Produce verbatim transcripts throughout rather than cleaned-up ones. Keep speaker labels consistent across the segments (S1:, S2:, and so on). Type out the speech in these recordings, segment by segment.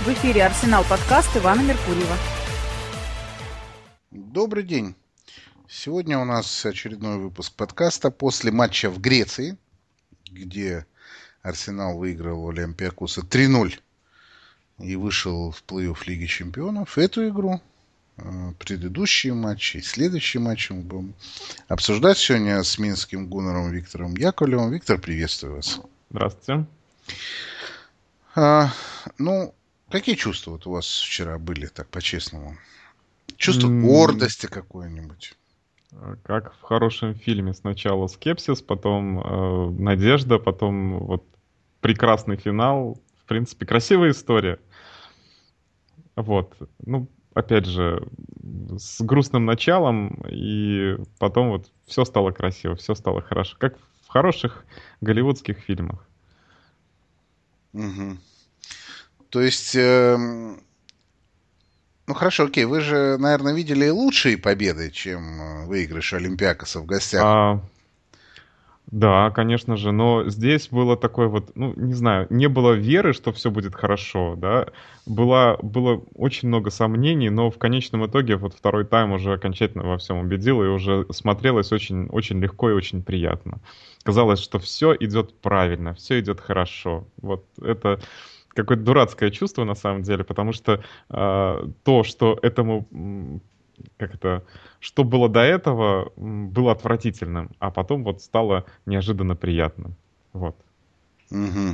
S1: В эфире «Арсенал» подкаст Ивана Меркурьева.
S2: Добрый день. Сегодня у нас очередной выпуск подкаста после матча в Греции, где Арсенал выиграл у Олимпиакоса три ноль и вышел в плей-офф Лиги Чемпионов. Эту игру, предыдущие матчи и следующие матчи мы будем обсуждать сегодня с минским гуннером Виктором Яковлевым. Виктор, приветствую вас.
S3: Здравствуйте.
S2: А, ну, какие чувства вот у вас вчера были, так по-честному? Чувство mm. гордости какое-нибудь?
S3: Как в хорошем фильме. Сначала скепсис, потом э, надежда, потом вот прекрасный финал. В принципе, красивая история. Вот. Ну, опять же, с грустным началом, и потом вот все стало красиво, все стало хорошо. Как в хороших голливудских фильмах.
S2: Угу. То есть, э, ну хорошо, окей, вы же, наверное, видели лучшие победы, чем выигрыш Олимпиакоса в гостях.
S3: А, да, конечно же, но здесь было такое вот, ну, не знаю, не было веры, что все будет хорошо, да, было, было очень много сомнений, но в конечном итоге вот второй тайм уже окончательно во всем убедил, и уже смотрелось очень, очень легко и очень приятно. Казалось, что все идет правильно, все идет хорошо. Вот это какое-то дурацкое чувство на самом деле, потому что э, то, что этому, как это, что было до этого, было отвратительным, а потом вот стало неожиданно приятным. Вот.
S2: Угу.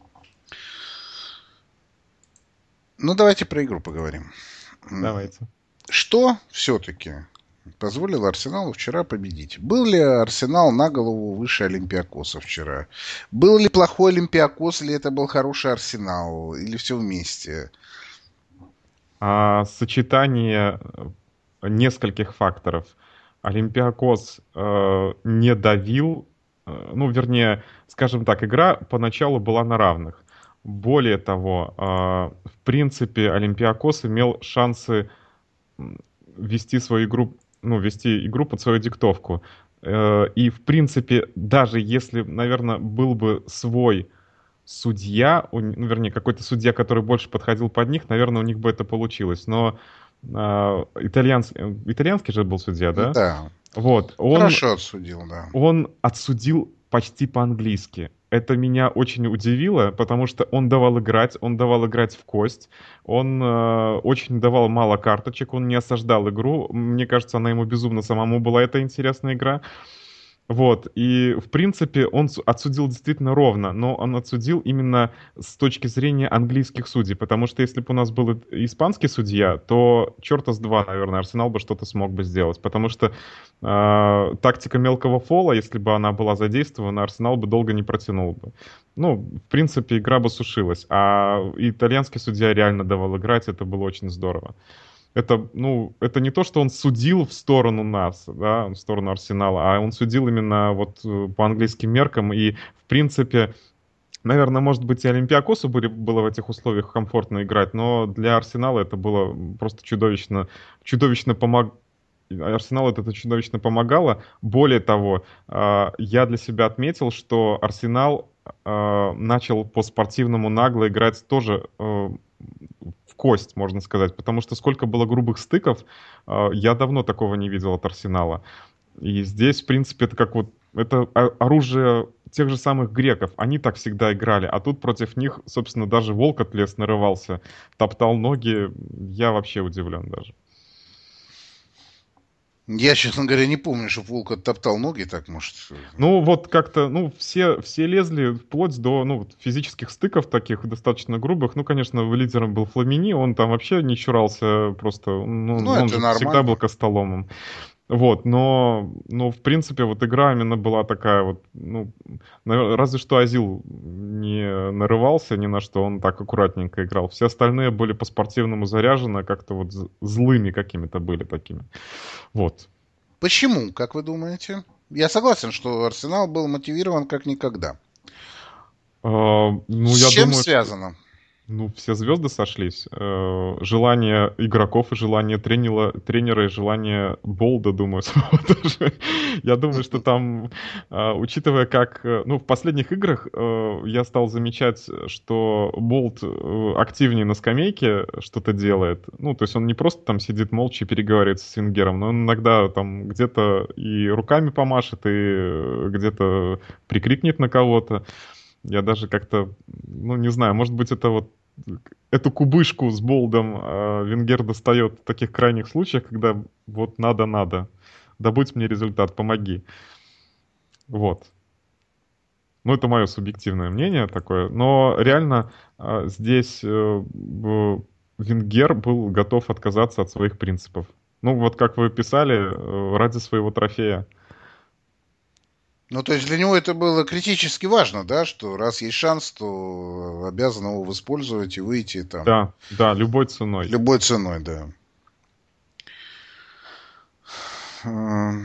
S2: Ну, давайте про игру поговорим.
S3: Давайте.
S2: Что все-таки позволило Арсеналу вчера победить? Был ли Арсенал на голову выше Олимпиакоса вчера? Был ли плохой Олимпиакос, или это был хороший Арсенал? Или все вместе?
S3: А, сочетание нескольких факторов. Олимпиакос э, не давил, э, ну, вернее, скажем так, игра поначалу была на равных. Более того, э, в принципе, Олимпиакос имел шансы вести свою игру, ну, вести игру под свою диктовку. Э, и, в принципе, даже если, наверное, был бы свой судья, ну, вернее, какой-то судья, который больше подходил под них, наверное, у них бы это получилось. Но э, итальянский, итальянский же был судья, да?
S2: Да.
S3: Вот. Он,
S2: Хорошо отсудил, да.
S3: Он отсудил почти по-английски. Это меня очень удивило, потому что он давал играть, он давал играть в кость, он э, очень давал мало карточек, он не осаждал игру. Мне кажется, она ему безумно самому была эта интересная игра. Вот, и, в принципе, он отсудил действительно ровно, но он отсудил именно с точки зрения английских судей, потому что если бы у нас был испанский судья, то черта с два, наверное, Арсенал бы что-то смог бы сделать, потому что э, тактика мелкого фола, если бы она была задействована, Арсенал бы долго не протянул бы. Ну, в принципе, игра бы сушилась, а итальянский судья реально давал играть, это было очень здорово. Это, ну, это не то, что он судил в сторону нас, да, в сторону Арсенала, а он судил именно вот по английским меркам. И, в принципе, наверное, может быть, и Олимпиакосу были, было в этих условиях комфортно играть, но для Арсенала это было просто чудовищно, чудовищно помог... Арсеналу это чудовищно помогало. Более того, я для себя отметил, что Арсенал начал по-спортивному нагло играть тоже в кость, можно сказать, потому что сколько было грубых стыков, я давно такого не видел от Арсенала. И здесь, в принципе, это как вот это оружие тех же самых греков. Они так всегда играли, а тут против них, собственно, даже волк от лес нарывался, топтал ноги. Я вообще удивлен даже.
S2: Я, честно говоря, не помню, что волк оттоптал ноги, так, может...
S3: Ну, вот как-то, ну, все, все лезли вплоть до, ну, физических стыков таких, достаточно грубых. Ну, конечно, лидером был Фламини, он там вообще не чурался просто, ну,
S2: ну
S3: он
S2: же
S3: же всегда был костоломом. Вот, но, но, в принципе, вот игра именно была такая вот, ну, разве что Азил не нарывался ни на что, он так аккуратненько играл. Все остальные были по-спортивному заряжены, как-то вот злыми какими-то были такими. Вот.
S2: Почему, как вы думаете? Я согласен, что Арсенал был мотивирован как никогда.
S3: А, ну,
S2: С
S3: я
S2: чем
S3: думаю,
S2: связано?
S3: Что... Ну, все звезды сошлись. Э, Желание игроков и желание тренера, тренера и желание Болда, думаю, самого тоже. Я думаю, что там, э, учитывая как... э, Ну, в последних играх э, я стал замечать, что Болд э, активнее на скамейке что-то делает. Ну, то есть он не просто там сидит молча и переговаривает с Венгером, но он иногда там где-то и руками помашет, и э, где-то прикрикнет на кого-то. Я даже как-то, ну, не знаю, может быть, это вот эту кубышку с Болдом э, Венгер достает в таких крайних случаях, когда вот надо-надо. Добудь мне результат, помоги. Вот. Ну, это мое субъективное мнение такое. Но реально э, здесь э, в- Венгер был готов отказаться от своих принципов. Ну, вот как вы писали, э, ради своего трофея.
S2: Ну, то есть для него это было критически важно, да, что раз есть шанс, то обязан его воспользовать и выйти там
S3: Да, да, любой ценой.
S2: любой ценой, да. М,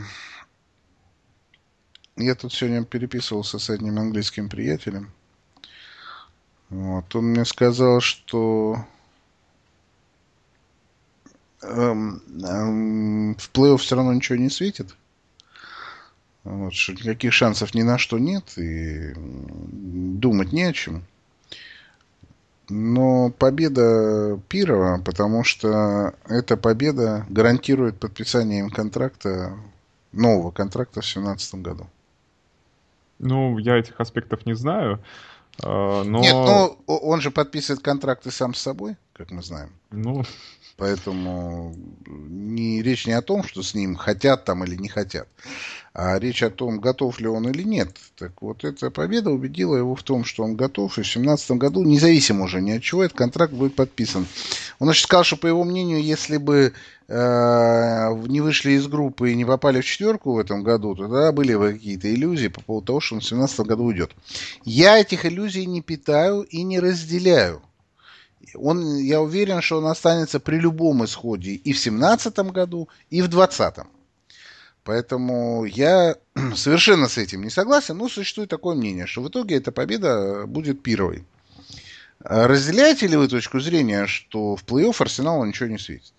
S2: Я тут сегодня переписывался с одним английским приятелем. Вот, он мне сказал, что эм, эм, в плей-офф все равно ничего не светит. Вот, что никаких шансов ни на что нет, и м, думать не о чем. Но победа Пирова, потому что эта победа гарантирует подписание им контракта, нового контракта в две тысячи семнадцатом году.
S3: Ну, я этих аспектов не знаю, э,
S2: Нет,
S3: но,
S2: ну о- он же подписывает контракты сам с собой, как мы знаем.
S3: ну,
S2: Поэтому не, речь не о том, что с ним хотят там или не хотят, а речь о том, готов ли он или нет. Так вот, эта победа убедила его в том, что он готов, и в две тысячи семнадцатом году, независимо уже ни от чего, этот контракт будет подписан. Он еще сказал, что, по его мнению, если бы э, не вышли из группы и не попали в четверку в этом году, то тогда были бы какие-то иллюзии по поводу того, что он в две тысячи семнадцатом году уйдет. Я этих иллюзий не питаю и не разделяю. Он, я уверен, что он останется при любом исходе и в две тысячи семнадцатом году, и в две тысячи двадцатом. Поэтому я совершенно с этим не согласен, но существует такое мнение, что в итоге эта победа будет пировой. Разделяете ли вы точку зрения, что в плей-офф Арсеналу ничего не светит?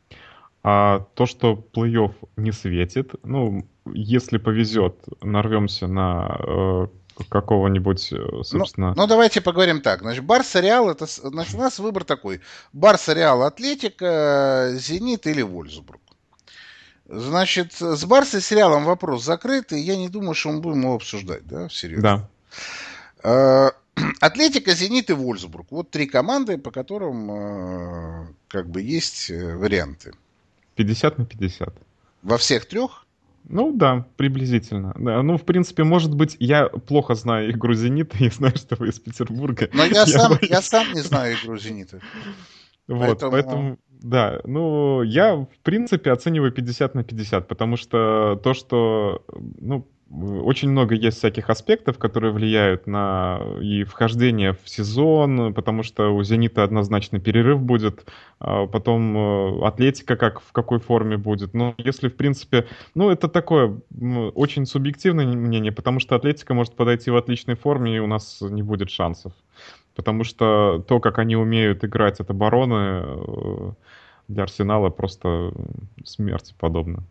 S3: а то, что плей-офф не светит, ну, если повезет, нарвемся на э, какого-нибудь, э,
S2: Ну,
S3: собственно...
S2: ну, давайте поговорим так. Значит, Барса Реал, это, с- значит, у нас выбор такой. Барса Реал, Атлетика, Зенит или Вольсбург. Значит, с Барсой с Реалом вопрос закрыт, и я не думаю, что мы будем его обсуждать, да, всерьез.
S3: Да,
S2: Э, Атлетика, Зенит и Вольсбург. Вот три команды, по которым э, как бы есть э, варианты.
S3: пятьдесят на пятьдесят.
S2: Во всех трех?
S3: Ну да, приблизительно. Да, ну, в принципе, может быть, я плохо знаю игру «Зенита», я знаю, что вы из Петербурга.
S2: Но я
S3: Я
S2: сам, я
S3: боюсь.
S2: сам не знаю игру Зенита.
S3: Вот,
S2: Поэтому,
S3: поэтому, да, ну, я, в принципе, оцениваю пятьдесят на пятьдесят, потому что то, что, ну, очень много есть всяких аспектов, которые влияют на и вхождение в сезон, потому что у «Зенита» однозначно перерыв будет, а потом э, «Атлетика» как, в какой форме будет. Но если, в принципе, ну, это такое м, очень субъективное мнение, потому что «Атлетика» может подойти в отличной форме, и у нас не будет шансов. Потому что то, как они умеют играть от обороны, э, для Арсенала просто смерти подобно.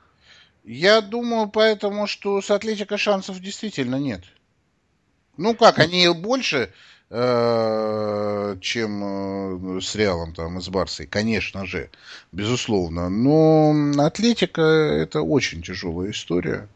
S2: я думаю, поэтому, что с Атлетико шансов действительно нет. Ну как,
S3: Ну,
S2: они больше, э, чем э, с Реалом там и с Барсой, конечно же, безусловно. Но Атлетика это очень тяжелая история.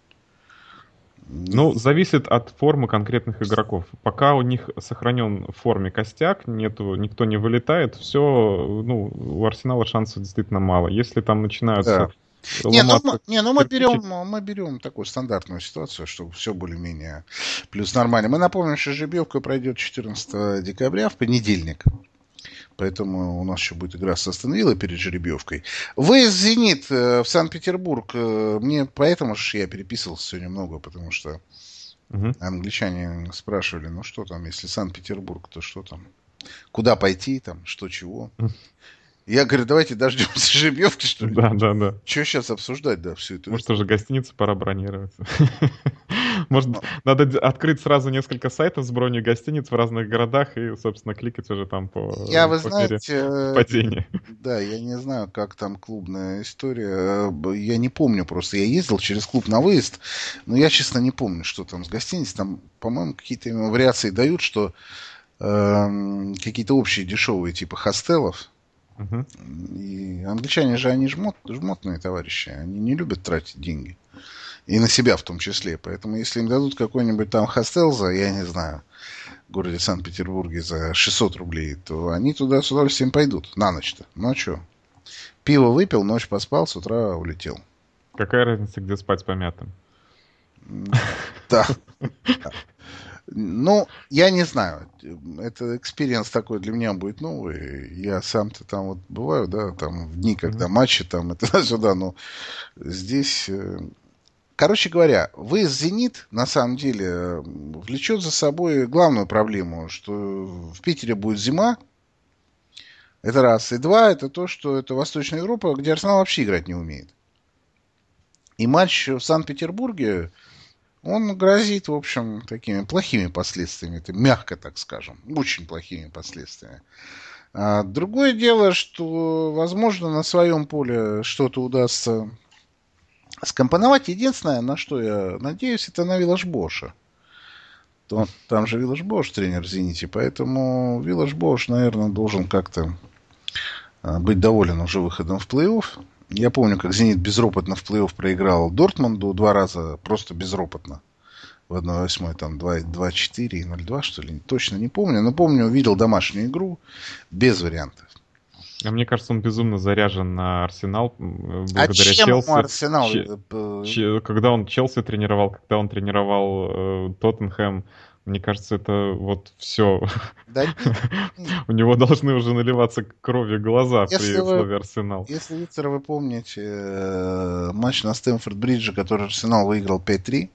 S3: ну, зависит от формы конкретных игроков. Пока у них сохранен в форме костяк, нету, никто не вылетает, все, ну, у Арсенала шансов действительно мало. Если там начинаются
S2: Да. Не, ну мы,
S3: ломаться
S2: не, ну мы берем,
S3: кирпичики,
S2: мы берем такую стандартную ситуацию, чтобы все более-менее плюс нормально. Мы напомним, что жеребьевка пройдет четырнадцатого декабря в понедельник. Поэтому у нас еще будет игра с Астон Виллой перед жеребьевкой. Выезд «Зенит» э, в Санкт-Петербург. э, Мне поэтому же я переписывался сегодня много, потому что
S3: мгм.
S2: англичане спрашивали, ну что там, если Санкт-Петербург, то что там? Куда пойти там, что чего? Я говорю, давайте дождемся жеребьевки, что ли?
S3: Да, да, да.
S2: Что сейчас обсуждать, да, всю эту
S3: Может, уже
S2: историю?
S3: гостиницу пора бронировать. Может, надо д- открыть сразу несколько сайтов с бронью гостиниц в разных городах и, собственно, кликать уже там по,
S2: Я, вы
S3: по мере
S2: знаете, э,
S3: падения.
S2: да, я не знаю, как там клубная история. Э, б- Я не помню просто. Я ездил через клуб на выезд, но я, честно, не помню, что там с гостиницей. Там, по-моему, какие-то именно вариации дают, что эм, какие-то общие дешевые типа хостелов.
S3: Мгм.
S2: И англичане же, они жмот, жмотные товарищи. Они не любят тратить деньги. И на себя в том числе. Поэтому, если им дадут какой-нибудь там хостел за, я не знаю, в городе Санкт-Петербурге за шестьсот рублей, то они туда с удовольствием пойдут. На ночь-то. Ну а что? Пиво выпил, ночь поспал, с утра улетел.
S3: Какая разница, где спать помятым?
S2: М, Да. Ну, я не знаю. Это экспириенс такой для меня будет новый. Я сам-то там вот бываю, да, там в дни, когда
S3: Мгм.
S2: матчи там и туда-сюда, но здесь... э, Короче говоря, выезд «Зенит» на самом деле э, влечет за собой главную проблему, что в Питере будет зима. Это раз. И два, это то, что это Восточная Европа, где Арсенал вообще играть не умеет. И матч в Санкт-Петербурге, он грозит, в общем, такими плохими последствиями. Это мягко, так скажем. Очень плохими последствиями. А другое дело, что, возможно, на своем поле что-то удастся скомпоновать. Единственное, на что я надеюсь, это на Виллаш-Боша. То, там же Виллаш-Бош тренер в «Зените», поэтому Виллаш-Бош, наверное, должен как-то а, быть доволен уже выходом в плей-офф. Я помню, как «Зенит» безропотно в плей-офф проиграл Дортмунду два раза, просто безропотно. В одна восьмой, там два четыре и ноль два, что ли. Точно не помню, но помню, увидел домашнюю игру без вариантов.
S3: А мне кажется, он безумно заряжен на Арсенал м,
S2: А
S3: благодаря
S2: чем ему
S3: Челси.
S2: Арсенал?
S3: Че-
S2: э, п-
S3: че- когда он Челси тренировал, когда он тренировал э, Тоттенхэм, мне кажется, это вот все.
S2: Да нет, нет.
S3: У него должны уже наливаться кровью глаза
S2: Если
S3: при
S2: вы,
S3: слове Арсенал.
S2: если, Виктор, вы помните э, матч на Стэмфорд-Бридже, который Арсенал выиграл пять три,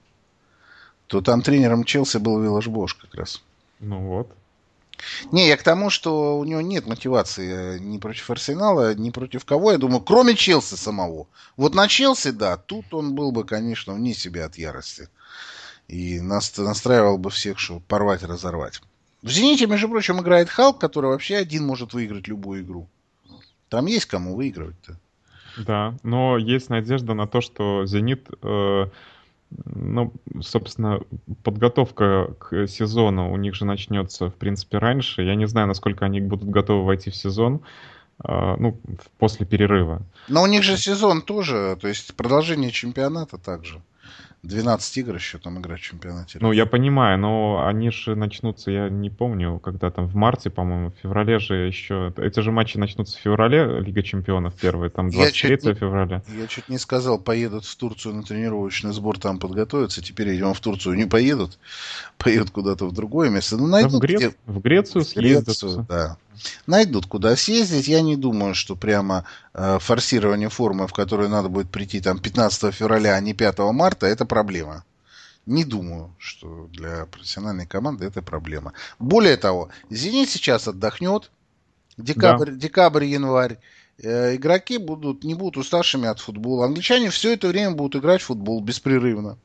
S2: то там тренером Челси был Виллаш-Бош как раз.
S3: Ну вот.
S2: Не, я к тому, что у него нет мотивации ни против Арсенала, ни против кого, я думаю, кроме Челси самого. Вот на Челси, да, тут он был бы, конечно, вне себя от ярости. И нас- настраивал бы всех, что порвать и разорвать. В «Зените», между прочим, играет Халк, который вообще один может выиграть любую игру. Там есть кому выигрывать-то.
S3: Да, но есть надежда на то, что «Зенит», э, ну, собственно, подготовка к сезону у них же начнется, в принципе, раньше. Я не знаю, насколько они будут готовы войти в сезон, э, ну, в- после перерыва.
S2: Но у них же сезон тоже, то есть продолжение чемпионата также. двенадцать игр еще там играть в чемпионате.
S3: Ну, я понимаю, но они же начнутся, я не помню, когда там, в марте, по-моему, в феврале же еще... Эти же матчи начнутся в феврале, Лига чемпионов первая, там
S2: Я
S3: двадцать
S2: чуть
S3: третьего
S2: не,
S3: февраля.
S2: я чуть не сказал, поедут в Турцию на тренировочный сбор, там подготовиться. Теперь, идем в Турцию, не поедут. Поедут куда-то в другое место. Ну,
S3: Да в,
S2: найдут
S3: Грец...
S2: где.
S3: в Грецию
S2: В
S3: съездят.
S2: Грецию,
S3: всё.
S2: да. Найдут, куда съездить. Я не думаю, что прямо э, форсирование формы, в которую надо будет прийти там пятнадцатого февраля, а не пятого марта, это проблема. Не думаю, что для профессиональной команды это проблема. Более того, «Зенит» сейчас отдохнет.
S3: Да,
S2: Декабрь, декабрь, январь. Э, игроки будут, не будут уставшими от футбола. Англичане все это время будут играть в футбол беспрерывно.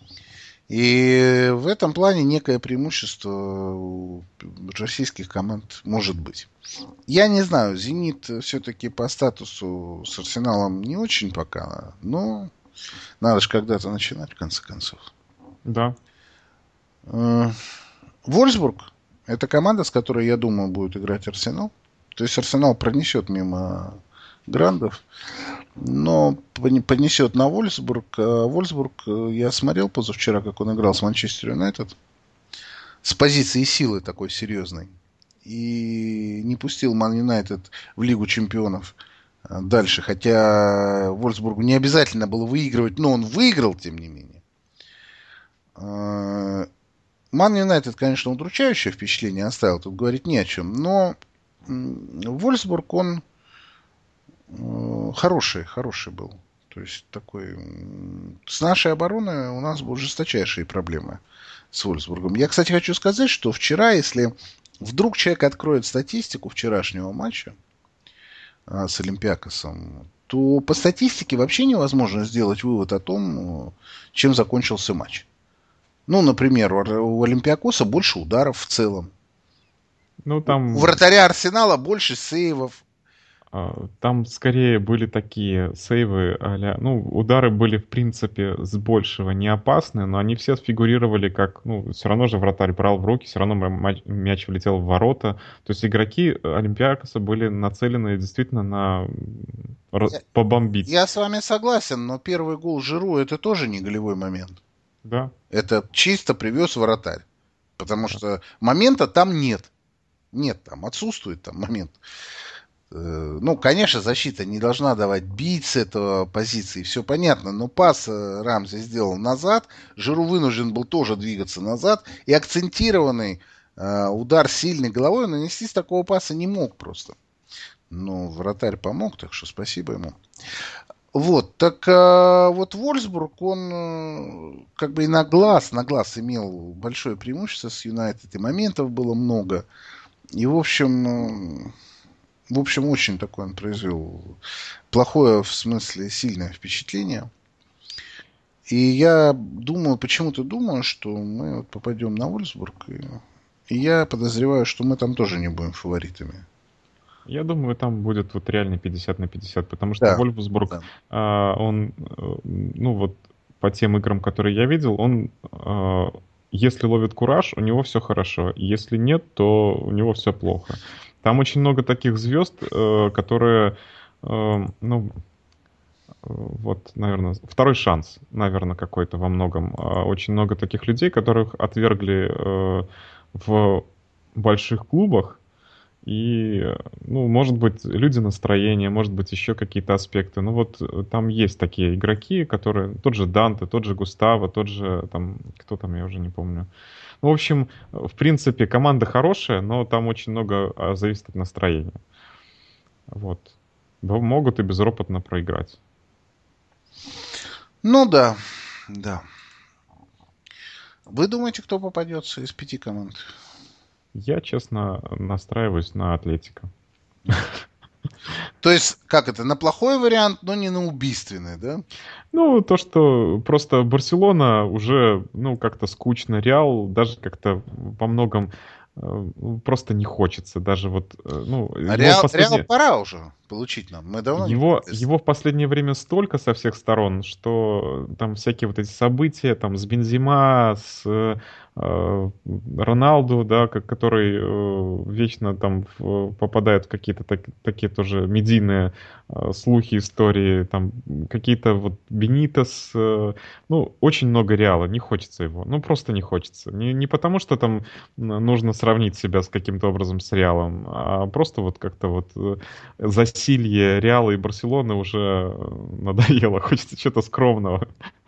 S2: И в этом плане некое преимущество у российских команд может быть. Я не знаю, «Зенит» все-таки по статусу с «Арсеналом» не очень пока, но надо же когда-то начинать, в конце концов.
S3: да.
S2: Э, Вольсбург — это команда, с которой, я думаю, будет играть Арсенал. То есть Арсенал пронесет мимо грандов, но понесет на Вольсбург. А Вольсбург, э, я смотрел позавчера, как он играл с Манчестер Юнайтед. С позиции силы такой серьезной. И не пустил Ман Юнайтед в Лигу чемпионов э, дальше. Хотя Вольсбургу не обязательно было выигрывать, но он выиграл, тем не менее. Э, Ман Юнайтед, конечно, удручающее впечатление оставил, тут говорить не о чем, но м, Вольсбург, он э, хороший, хороший был. То есть такой... м, С нашей обороной у нас будут жесточайшие проблемы с Вольсбургом. Я, кстати, хочу сказать, что вчера, если вдруг человек откроет статистику вчерашнего матча а, с Олимпиакосом, то по статистике вообще невозможно сделать вывод о том, э, чем закончился матч. Ну, например, у Олимпиакоса больше ударов в целом.
S3: Ну, там...
S2: У вратаря Арсенала больше сейвов.
S3: Там скорее были такие сейвы, а-ля... ну, удары были, в принципе, с большего не опасны, но они все сфигурировали как, ну, все равно же вратарь брал в руки, все равно мяч, мяч влетел в ворота. То есть игроки Олимпиакоса были нацелены действительно на
S2: Я,
S3: побомбить.
S2: Я с вами согласен, но первый гол Жиру это тоже не голевой момент.
S3: Да.
S2: Это чисто привез вратарь. Потому да. что момента там нет. Нет там, отсутствует там момент. Ну, конечно, защита не должна давать бить с этого позиции, все понятно, но пас Рамзи сделал назад, Жиру вынужден был тоже двигаться назад, и акцентированный э, удар сильной головой нанести с такого паса не мог просто. Ну, вратарь помог, так что спасибо ему. Вот, так э, вот Вольфсбург, он э, как бы и на глаз, на глаз имел большое преимущество с Юнайтед, и моментов было много, и в общем... Э, В общем, очень такое он произвел плохое, в смысле, сильное впечатление. И я думаю, почему-то думаю, что мы вот попадем на Вольфсбург. И, и я подозреваю, что мы там тоже не будем фаворитами.
S3: Я думаю, там будет вот реально пятьдесят на пятьдесят, потому что да, Вольфсбург, да. а, он, ну вот по тем играм, которые я видел, он, а, если ловит кураж, у него все хорошо. Если нет, то у него все плохо. Там очень много таких звезд, которые, ну, вот, наверное, второй шанс, наверное, какой-то во многом. Очень много таких людей, которых отвергли в больших клубах. И, ну, может быть, люди настроения, может быть, еще какие-то аспекты. Ну, вот там есть такие игроки, которые... Тот же Данте, тот же Густаво, тот же, там, кто там, я уже не помню. Ну, в общем, в принципе, команда хорошая, но там очень много зависит от настроения. Вот. Могут и безропотно проиграть.
S2: Ну, да, да. Вы думаете, кто попадется из пяти команд?
S3: Я, честно, настраиваюсь на Атлетико.
S2: То есть, как это, на плохой вариант, но не на убийственный, да?
S3: Ну, то, что просто Барселона уже, ну, как-то скучно, Реал даже как-то во многом э, просто не хочется. Даже вот, э, ну...
S2: А Реал, последнее... Реал пора уже получить нам. Мы давно
S3: его,
S2: не
S3: его в последнее время столько со всех сторон, что там всякие вот эти события, там, с Бензема, с... Роналду, да, который э, вечно там в, попадает в какие-то так, такие тоже медийные э, слухи, истории, там какие-то вот Бенитес, э, ну, очень много Реала, не хочется его, ну, просто не хочется. Не, не потому, что там нужно сравнить себя с каким-то образом с Реалом, а просто вот как-то вот засилье Реала и Барселоны уже надоело, хочется чего-то скромного.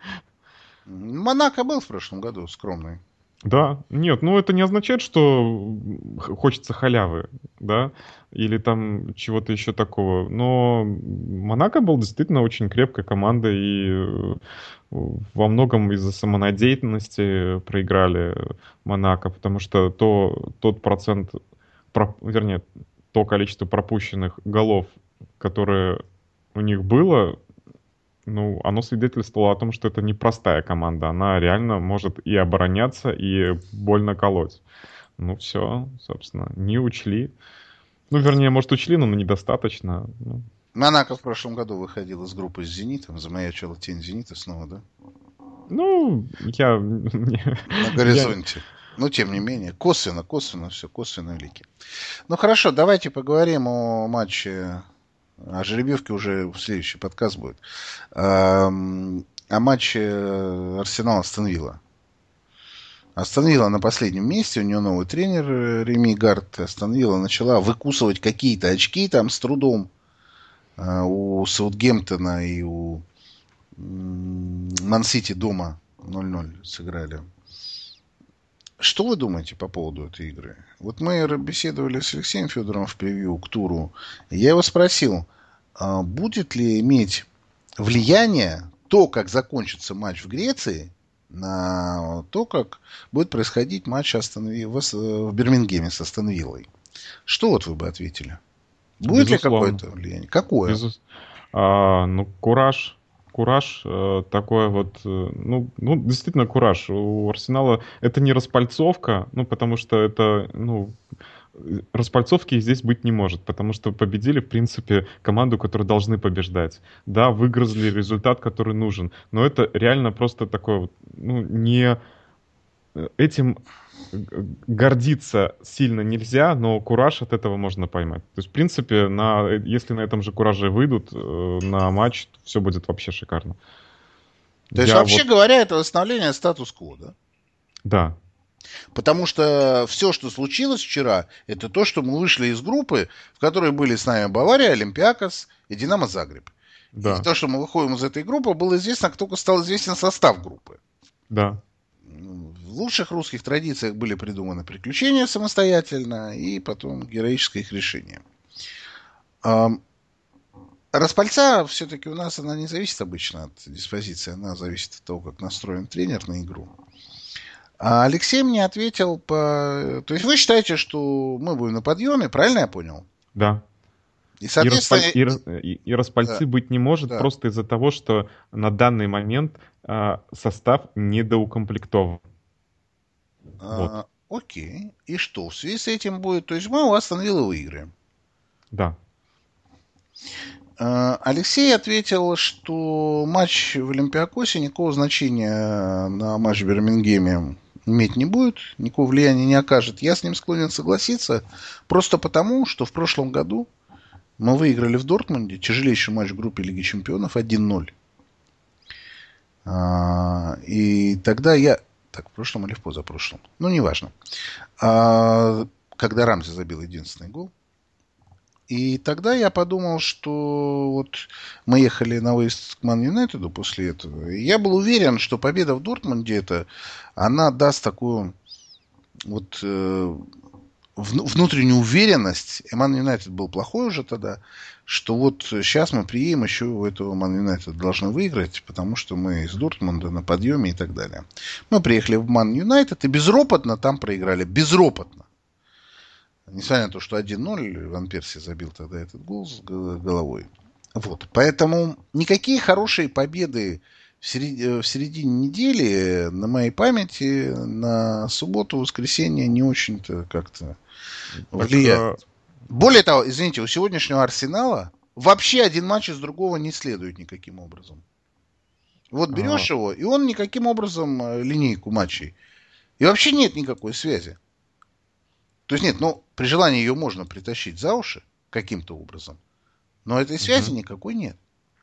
S2: Монако был в прошлом году скромный.
S3: Да, нет, ну это не означает, что хочется халявы, да, или там чего-то еще такого. Но Монако был действительно очень крепкой командой, и во многом из-за самонадеянности проиграли Монако, потому что то, тот процент, вернее, то количество пропущенных голов, которое у них было, ну, оно свидетельствовало о том, что это непростая команда. Она реально может и обороняться, и больно колоть. Ну, все, собственно, не учли. Ну, вернее, может, учли, но недостаточно. Ну.
S2: Монако в прошлом году выходил из группы с «Зенитом». Замаячила тень «Зенита» снова, да?
S3: Ну, я...
S2: На горизонте. Но, тем не менее, косвенно, косвенно все, косвенно лики. Ну, хорошо, давайте поговорим о матче... А жеребьевки уже в следующий подкаст будет. А, о матче Арсенал-Астон Вилла. Астон Вилла на последнем месте, у нее новый тренер Реми Гард. Астон Вилла начала выкусывать какие-то очки там с трудом. У Саутгемптона и у Ман-Сити дома ноль-ноль сыграли. Что вы думаете по поводу этой игры? Вот мы беседовали с Алексеем Федоровым в превью к туру. Я его спросил, будет ли иметь влияние то, как закончится матч в Греции, на то, как будет происходить матч Астон Вилла в Бирмингеме с Астон Виллой. Что вот вы бы ответили? Будет Безусловно. ли какое-то влияние? Какое?
S3: Безус... А, ну, кураж. кураж э, такой вот, э, ну, ну, действительно кураж. У Арсенала это не распальцовка, ну, потому что это, ну, э, распальцовки здесь быть не может, потому что победили, в принципе, команду, которую должны побеждать. Да, выгрызли результат, который нужен, но это реально просто такое, вот, ну, не э, этим г- гордиться сильно нельзя, но кураж от этого можно поймать. То есть, в принципе, на, э, если на этом же кураже выйдут э, на матч, то все будет вообще шикарно.
S2: То есть,
S3: Я
S2: вообще
S3: вот,
S2: говоря, это восстановление статус-кво, да?
S3: да,
S2: Потому что все, что случилось вчера, это то, что мы вышли из группы, в которой были с нами Бавария, Олимпиакос и Динамо Загреб. И
S3: да,
S2: то, что мы выходим из этой группы, было известно, как только стал известен состав группы.
S3: да.
S2: В лучших русских традициях были придуманы приключения самостоятельно, и потом героическое их решение. Ам, Распальца все-таки у нас, она не зависит обычно от диспозиции, она зависит от того, как настроен тренер на игру. А Алексей мне ответил по... То есть вы считаете, что мы будем на подъеме, правильно я понял?
S3: Да.
S2: И,
S3: И, распаль...
S2: соответственно...
S3: и, рас- и- и
S2: Да,
S3: распальцы быть не может
S2: да.
S3: просто из-за того, что на данный момент а, состав недоукомплектован. Вот,
S2: А, окей. И что в связи с этим будет? То есть мы у вас Астон Вилла выиграем.
S3: да.
S2: А, Алексей ответил, что матч в Олимпиакосе никакого значения на матч в Бирмингеме иметь не будет, никакого влияния не окажет. Я с ним склонен согласиться, просто потому, что в прошлом году мы выиграли в Дортмунде тяжелейший матч в группе Лиги Чемпионов один ноль. А, и тогда я... Так, в прошлом или в позапрошлом? Ну, неважно. А, когда Рамзи забил единственный гол. И тогда я подумал, что вот мы ехали на выезд к Ман Юнайтеду после этого. И я был уверен, что победа в Дортмунде это, она даст такую вот э, вну- внутреннюю уверенность. И Ман Юнайтед был плохой уже тогда, что вот сейчас мы приедем еще у этого Ман Юнайтед должны выиграть, потому что мы из Дортмунда на подъеме и так далее. Мы приехали в Ман Юнайтед и безропотно там проиграли. Безропотно. Несмотря на то, что один ноль Ван Перси забил тогда этот гол с головой. Вот. Поэтому никакие хорошие победы в середине, в середине недели на моей памяти на субботу, воскресенье не очень-то как-то
S3: Так,
S2: влияют.
S3: э,
S2: Более того, извините, у сегодняшнего Арсенала вообще один матч из другого не следует никаким образом. Вот
S3: э,
S2: берешь его, и он никаким образом э, линейку матчей. И вообще нет никакой связи. То есть нет, ну, при желании ее можно притащить за уши каким-то образом, но этой связи
S3: мгм.
S2: никакой нет.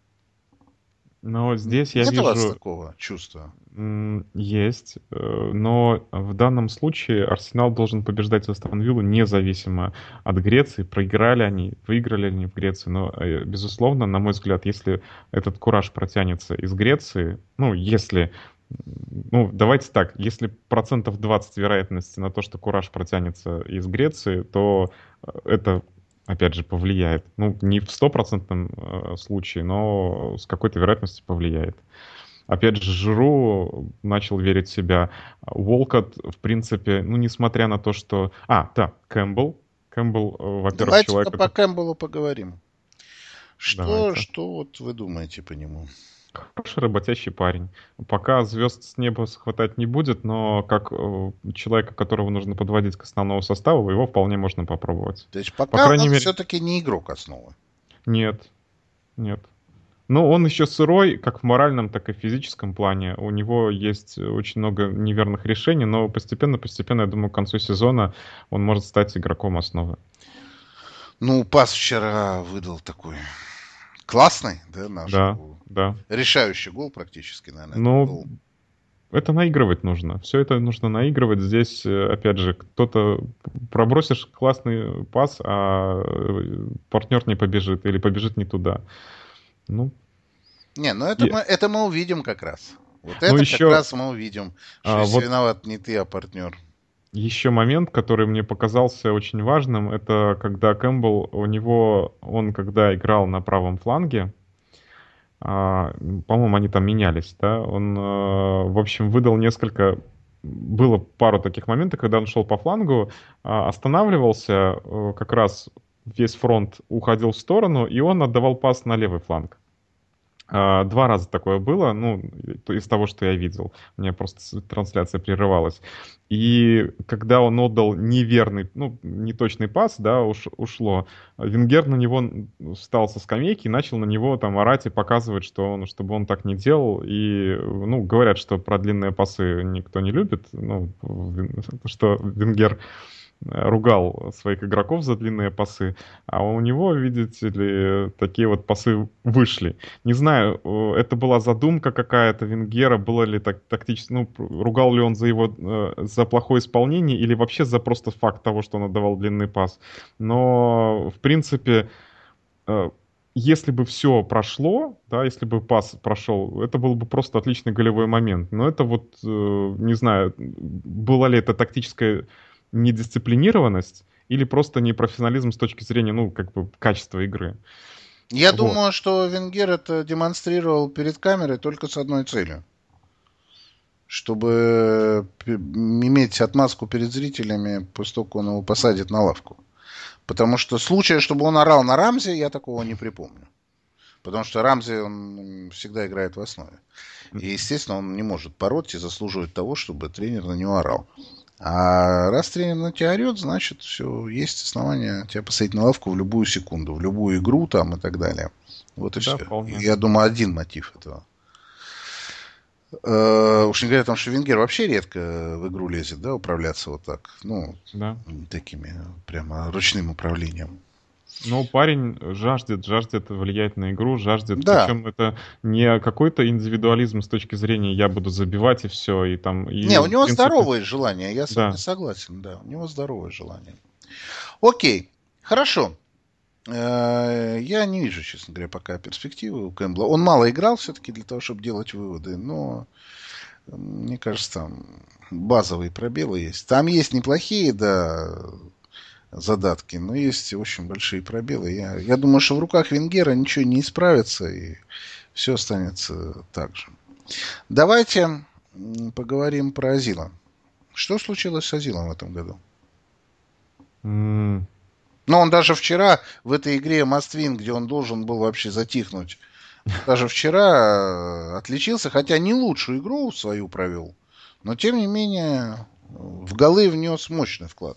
S3: Но
S2: Н-
S3: здесь я
S2: Нет у вас
S3: вижу,
S2: такого чувства?
S3: м, есть, э, но в данном случае Арсенал должен побеждать Астон Виллу независимо от Греции. Проиграли они, выиграли они в Греции. Но, э, безусловно, на мой взгляд, если этот кураж протянется из Греции, ну, если, м, ну, давайте так, если процентов двадцать вероятности на то, что кураж протянется из Греции, то э, это опять же, повлияет. Ну, не в стопроцентном э, случае, но с какой-то вероятностью повлияет. Опять же, Жиру начал верить в себя. Уолкотт, в принципе, ну, несмотря на то, что... А, да, Кэмпбелл. Кэмпбелл, э, во-первых, человек...
S2: Давайте-ка по
S3: который-
S2: Кэмпбеллу поговорим. Что,
S3: Давайте.
S2: что вот вы думаете по нему?
S3: Хороший работящий парень. Пока звезд с неба хватать не будет, но как э, человека, которого нужно подводить к основному составу, его вполне можно попробовать.
S2: То есть
S3: По
S2: пока
S3: крайней
S2: он
S3: мере...
S2: все-таки не игрок основы.
S3: Нет, нет. Ну, он еще сырой, как в моральном, так и в физическом плане. У него есть очень много неверных решений, но постепенно-постепенно, я думаю, к концу сезона он может стать игроком основы.
S2: Ну, пас вчера выдал такой классный, да, наш
S3: Да,
S2: гол.
S3: да.
S2: Решающий гол практически, наверное, это
S3: Ну,
S2: был.
S3: это наигрывать нужно. Все это нужно наигрывать. Здесь, э, опять же, кто-то пробросишь классный пас, а э, партнер не побежит или побежит не туда. Ну,
S2: Не, ну это
S3: и-
S2: мы, это мы увидим как раз. Вот
S3: ну
S2: это как
S3: еще,
S2: раз мы увидим, что
S3: а,
S2: здесь
S3: вот
S2: виноват не ты, а партнер.
S3: Еще момент, который мне показался очень важным, это когда Кэмпбелл, у него, он когда играл на правом фланге, а, м, по-моему, они там менялись, да, он, э, в общем, выдал несколько, было пару таких моментов, когда он шел по флангу, а, останавливался, э, как раз весь фронт уходил в сторону, и он отдавал пас на левый фланг. А, Два раза такое было, ну, из того, что я видел. У меня просто трансляция прерывалась. И когда он отдал неверный, ну, неточный пас, да, уш, ушло, Венгер на него встал со скамейки и начал на него там орать и показывать, что он, чтобы он так не делал. И, ну, говорят, что про длинные пасы никто не любит, ну, что Венгер ругал своих игроков за длинные пасы, а у него, видите ли, такие вот пасы вышли. Не знаю, это была задумка какая-то Венгера, было ли так тактически, ну, ругал ли он за его, за плохое исполнение или вообще за просто факт того, что он отдавал длинный пас. Но, в принципе, если бы все прошло, да, если бы пас прошел, это был бы просто отличный голевой момент. Но это вот, не знаю, была ли это тактическая недисциплинированность или просто непрофессионализм с точки зрения, ну, как бы, качества игры.
S2: Я
S3: Вот.
S2: думаю, что Венгер это демонстрировал перед камерой только с одной целью. Чтобы иметь отмазку перед зрителями, после того, как он его посадит на лавку. Потому что случая, чтобы он орал на Рамзи, я такого не припомню. Потому что Рамзи, он всегда играет в основе. И, естественно, он не может пороть и заслуживает того, чтобы тренер на него орал. А раз тренер на тебя орет, значит, все, есть основания тебя посадить на лавку в любую секунду, в любую игру там и так далее. Вот и
S3: Да,
S2: все.
S3: вполне.
S2: Я думаю, один мотив этого. Uh, уж не говоря о том, что Венгер вообще редко в игру лезет, да, управляться вот так. Ну,
S3: да.
S2: такими прямо ручным управлением.
S3: Но парень жаждет, жаждет влиять на игру, жаждет.
S2: Да.
S3: Причем это не какой-то индивидуализм с точки зрения «я буду забивать» и все. И там, и,
S2: не, у него
S3: принципе...
S2: здоровое желание, я с
S3: да.
S2: вами согласен, да. У него здоровое желание. Окей, хорошо. Я не вижу, честно говоря, пока перспективы у Кэмпбелла. Он мало играл все-таки для того, чтобы делать выводы, но мне кажется, там базовые пробелы есть. Там есть неплохие, да, задатки, но есть очень большие пробелы. Я, я думаю, что в руках Венгера ничего не исправится, и все останется так же. Давайте поговорим про Азила. Что случилось с Азилом в этом году?
S3: Mm.
S2: Но он даже вчера в этой игре Must Win, где он должен был вообще затихнуть, даже вчера отличился, хотя не лучшую игру свою провел, но тем не менее в голы внес мощный вклад.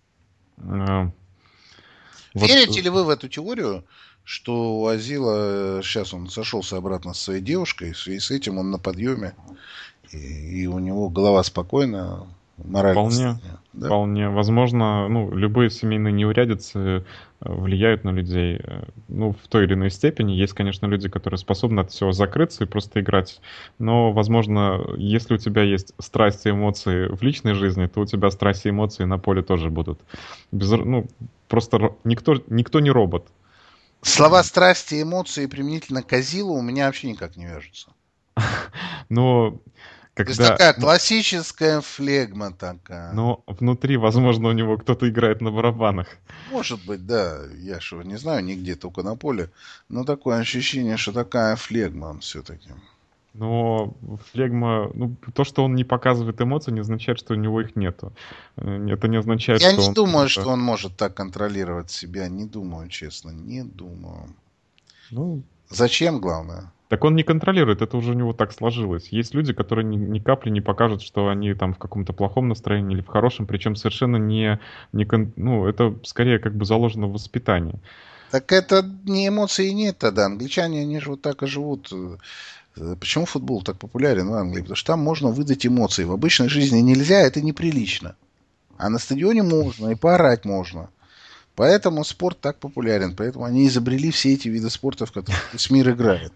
S3: Uh,
S2: Верите
S3: вот...
S2: ли вы в эту теорию, что у Азила сейчас он сошелся обратно со своей девушкой, и в связи с этим он на подъеме, и, и у него голова спокойна?
S3: Вполне, да? Вполне. Возможно, ну, любые семейные неурядицы влияют на людей, ну, в той или иной степени. Есть, конечно, люди, которые способны от всего закрыться и просто играть. Но, возможно, если у тебя есть страсти и эмоции в личной жизни, то у тебя страсти и эмоции на поле тоже будут. Без, ну, просто никто, никто не робот.
S2: Слова страсти и эмоции применительно к Азилу у меня вообще никак не вяжутся.
S3: Но... Когда...
S2: То есть такая классическая флегма такая.
S3: Но внутри, возможно, у него кто-то играет на барабанах.
S2: Может быть, да. Я что, не знаю, нигде, только на поле. Но такое ощущение, что такая флегма он все-таки.
S3: Но флегма... Ну, то, что он не показывает эмоции, не означает, что у него их нету. Это не означает,
S2: Я
S3: что
S2: не
S3: он...
S2: думаю,
S3: это...
S2: что он может так контролировать себя. Не думаю, честно. Не думаю.
S3: Ну...
S2: Зачем, главное?
S3: Так он не контролирует, это уже у него так сложилось. Есть люди, которые ни, ни капли не покажут, что они там в каком-то плохом настроении или в хорошем, причем совершенно не, не ну, это скорее как бы заложено в воспитании.
S2: Так это не эмоций нет тогда. Англичане, они же вот так и живут. Почему футбол так популярен в Англии? Потому что там можно выдать эмоции. В обычной жизни нельзя, это неприлично. А на стадионе можно, и поорать можно. Поэтому спорт так популярен. Поэтому они изобрели все эти виды спорта, в которых весь мир играет.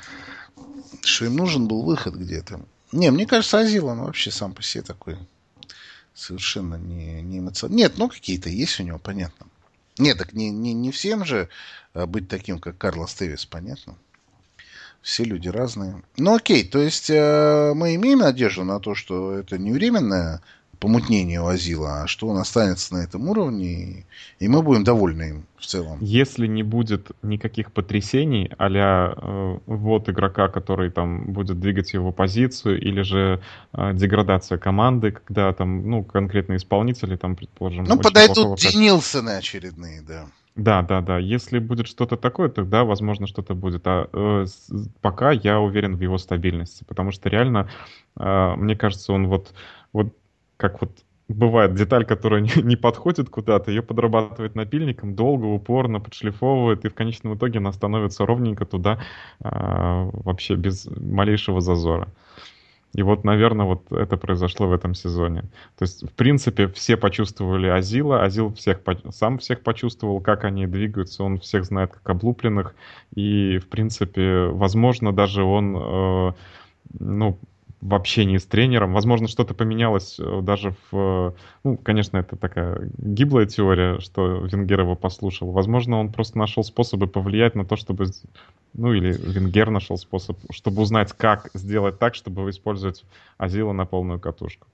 S2: Что им нужен был выход где-то. Не, мне кажется, Азил, он вообще сам по себе такой совершенно не, не эмоциональный. Нет, ну какие-то есть у него, понятно. Нет, так не, не, не всем же быть таким, как Карлос Тевис, понятно. Все люди разные. Ну окей, то есть э, мы имеем надежду на то, что это не временное помутнение у Азила, а что он останется на этом уровне, и, и мы будем довольны им в целом.
S3: Если не будет никаких потрясений, а-ля э, ввод игрока, который там будет двигать его позицию, или же э, деградация команды, когда там, ну, конкретные исполнители, там, предположим...
S2: Ну, подойдут Денилсоны очередные, да.
S3: Да, да, да. Если будет что-то такое, тогда, возможно, что-то будет. А э, с- пока я уверен в его стабильности, потому что реально, а, мне кажется, он вот, вот как вот бывает деталь, которая не, не подходит куда-то, ее подрабатывает напильником, долго, упорно подшлифовывает, и в конечном итоге она становится ровненько туда, а, вообще без малейшего зазора. И вот, наверное, вот это произошло в этом сезоне. То есть, в принципе, все почувствовали Азила, Азил всех, по- сам всех почувствовал, как они двигаются, он всех знает как облупленных, и, в принципе, возможно, даже он, э, ну, в общении с тренером, возможно, что-то поменялось э, даже в... э, Ну, конечно, это такая гиблая теория, что Венгер его послушал. Возможно, он просто нашел способы повлиять на то, чтобы ну, или Венгер нашел способ, чтобы узнать, как сделать так, чтобы использовать Азила на полную катушку.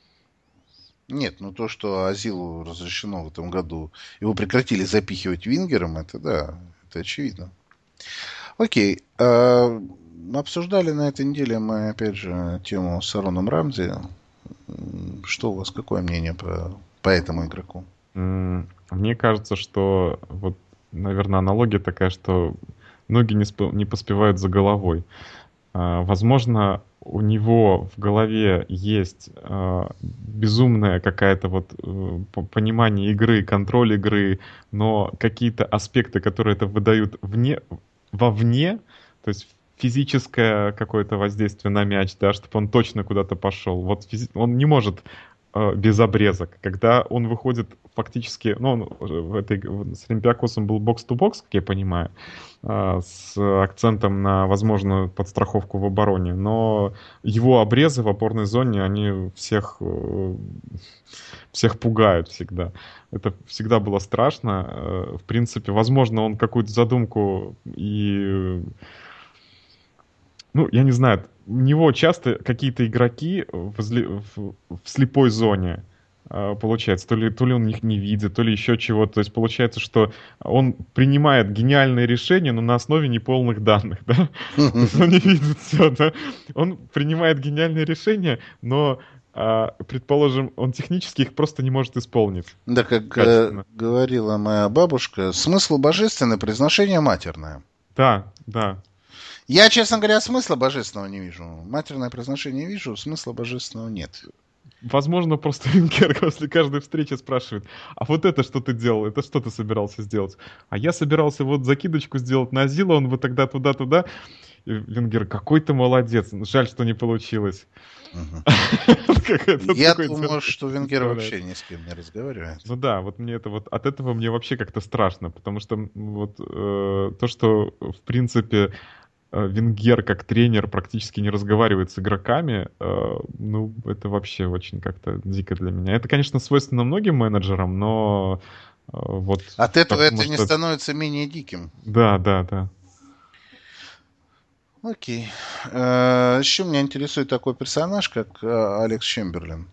S2: Нет, ну то, что Азилу разрешено в этом году, его прекратили запихивать вингером, это да, это очевидно. Окей. а, Обсуждали на этой неделе мы, опять же, тему с Ароном Рамзи. М, Что у вас, какое мнение по, по этому игроку?
S3: М, Мне кажется, что вот, наверное, аналогия такая, что ноги не, спо- не поспевают за головой. А, Возможно, у него в голове есть а, безумная какая-то вот э, по- понимание игры, контроль игры, но какие-то аспекты, которые это выдают вне, вовне, то есть физическое какое-то воздействие на мяч, да, чтобы он точно куда-то пошел. Вот физи- он не может э, без обрезок. Когда он выходит фактически, ну, он э, в этой, в- с Олимпиакосом был бокс-то-бокс, как я понимаю, а, с акцентом на возможную подстраховку в обороне, но его обрезы в опорной зоне, они всех, э, всех пугают всегда. Это всегда было страшно. Э, В принципе, возможно, он какую-то задумку и... Ну, я не знаю, у него часто какие-то игроки возле- в, в слепой зоне а, получается. То ли, то ли он их не видит, то ли еще чего-то. То есть получается, что он принимает гениальные решения, но на основе неполных данных, да? То есть он не видит все, да? Он принимает гениальные решения, но, а, предположим, он технически их просто не может исполнить
S2: Да, как э,
S3: качественно.
S2: говорила моя бабушка, смысл божественный, произношение матерное.
S3: Да, да.
S2: Я, честно говоря, смысла божественного не вижу. Матерное произношение вижу, смысла божественного нет.
S3: Возможно, просто Венгер после каждой встречи спрашивает, а вот это что ты делал, это что ты собирался сделать? А я собирался вот закидочку сделать на Азила, он вот тогда туда-туда. И Венгер, какой ты молодец, жаль, что не получилось.
S2: Мгм.
S3: Как этот
S2: Я
S3: такой
S2: думаю,
S3: детский
S2: что Венгер
S3: представляет.
S2: вообще ни с кем не разговаривает.
S3: Ну да, вот мне это вот от этого мне вообще как-то страшно, потому что м, вот э, то, что в принципе э, Венгер как тренер практически не разговаривает с игроками, э, ну, это вообще очень как-то дико для меня. Это, конечно, свойственно многим менеджерам, но э, вот
S2: От
S3: в
S2: этого
S3: таком
S2: это не
S3: масштабе...
S2: становится менее диким.
S3: Да, да, да.
S2: Окей. Э, Еще меня интересует такой персонаж, как э, Алекс Чемберлен.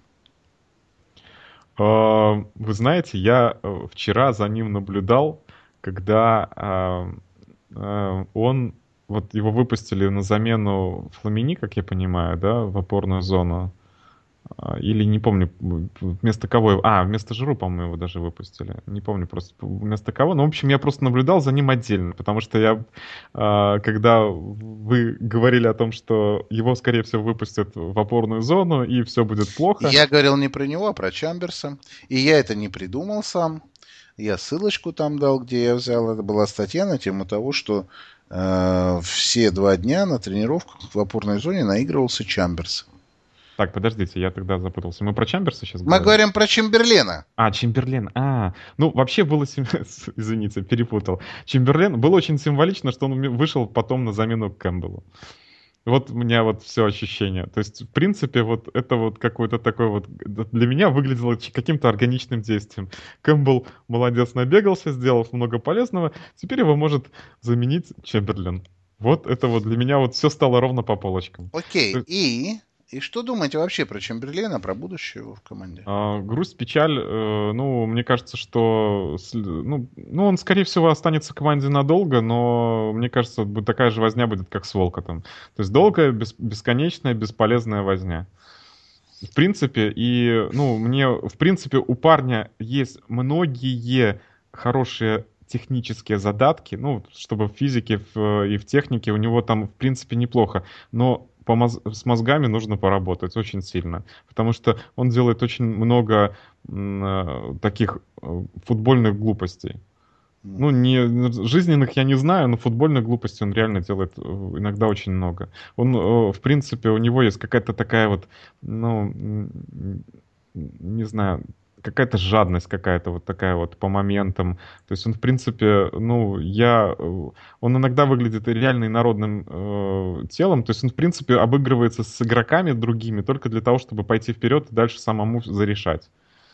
S3: Э, Вы знаете, я э, вчера за ним наблюдал, когда а, а, он, вот его выпустили на замену Фламини, как я понимаю, да, в опорную зону. А, Или не помню, м, вместо кого его... А, вместо Жиру, по-моему, его даже выпустили. Не помню просто вместо кого. Но, в общем, я просто наблюдал за ним отдельно, потому что я, а, когда вы говорили о том, что его, скорее всего, выпустят в опорную зону, и все будет плохо.
S2: Я говорил не про него, а про Чамберса. И я это не придумал сам. Я ссылочку там дал, где я взял. Это была статья на тему того, что э, все два дня на тренировках в опорной зоне наигрывался Чамберс.
S3: Так, подождите, я тогда запутался. Мы про Чамберса сейчас
S2: Мы
S3: говорим?
S2: говорим про Чемберлена.
S3: А, Чемберлен. А, ну, вообще было... сим- Извините, перепутал. Чемберлен... Было очень символично, что он ми- вышел потом на замену Кэмпбеллу. Вот у меня вот все ощущение. То есть, в принципе, вот это вот какой-то такой вот... Для меня выглядело ч- каким-то органичным действием. Кэмпбелл молодец, набегался, сделал много полезного. Теперь его может заменить Чемберлен. Вот это вот для меня вот все стало ровно по полочкам.
S2: Окей. И, и что думаете вообще про Чемберлена, про будущее его в команде?
S3: А, грусть, печаль, э, ну, мне кажется, что, с- ну, ну, он, скорее всего, останется в команде надолго, но мне кажется, вот такая же возня будет, как с Волкотом. То есть долгая, бес- бесконечная, бесполезная возня. В принципе, и, ну, мне, в принципе, у парня есть многие хорошие технические задатки, ну, чтобы в физике в- и в технике у него там, в принципе, неплохо. Но по моз- с мозгами нужно поработать очень сильно, потому что он делает очень много м, э, таких э, футбольных глупостей. Ну,
S2: Мгм.
S3: не жизненных я не знаю, но футбольной глупости он реально делает э, иногда очень много. Он, э, в принципе, у него есть какая-то такая вот, ну, м, м, не знаю, какая-то жадность какая-то вот такая вот по моментам. То есть он, в принципе, ну, я... э, Он иногда выглядит реально инородным э, телом. То есть он, в принципе, обыгрывается с игроками другими только для того, чтобы пойти вперед и дальше самому зарешать.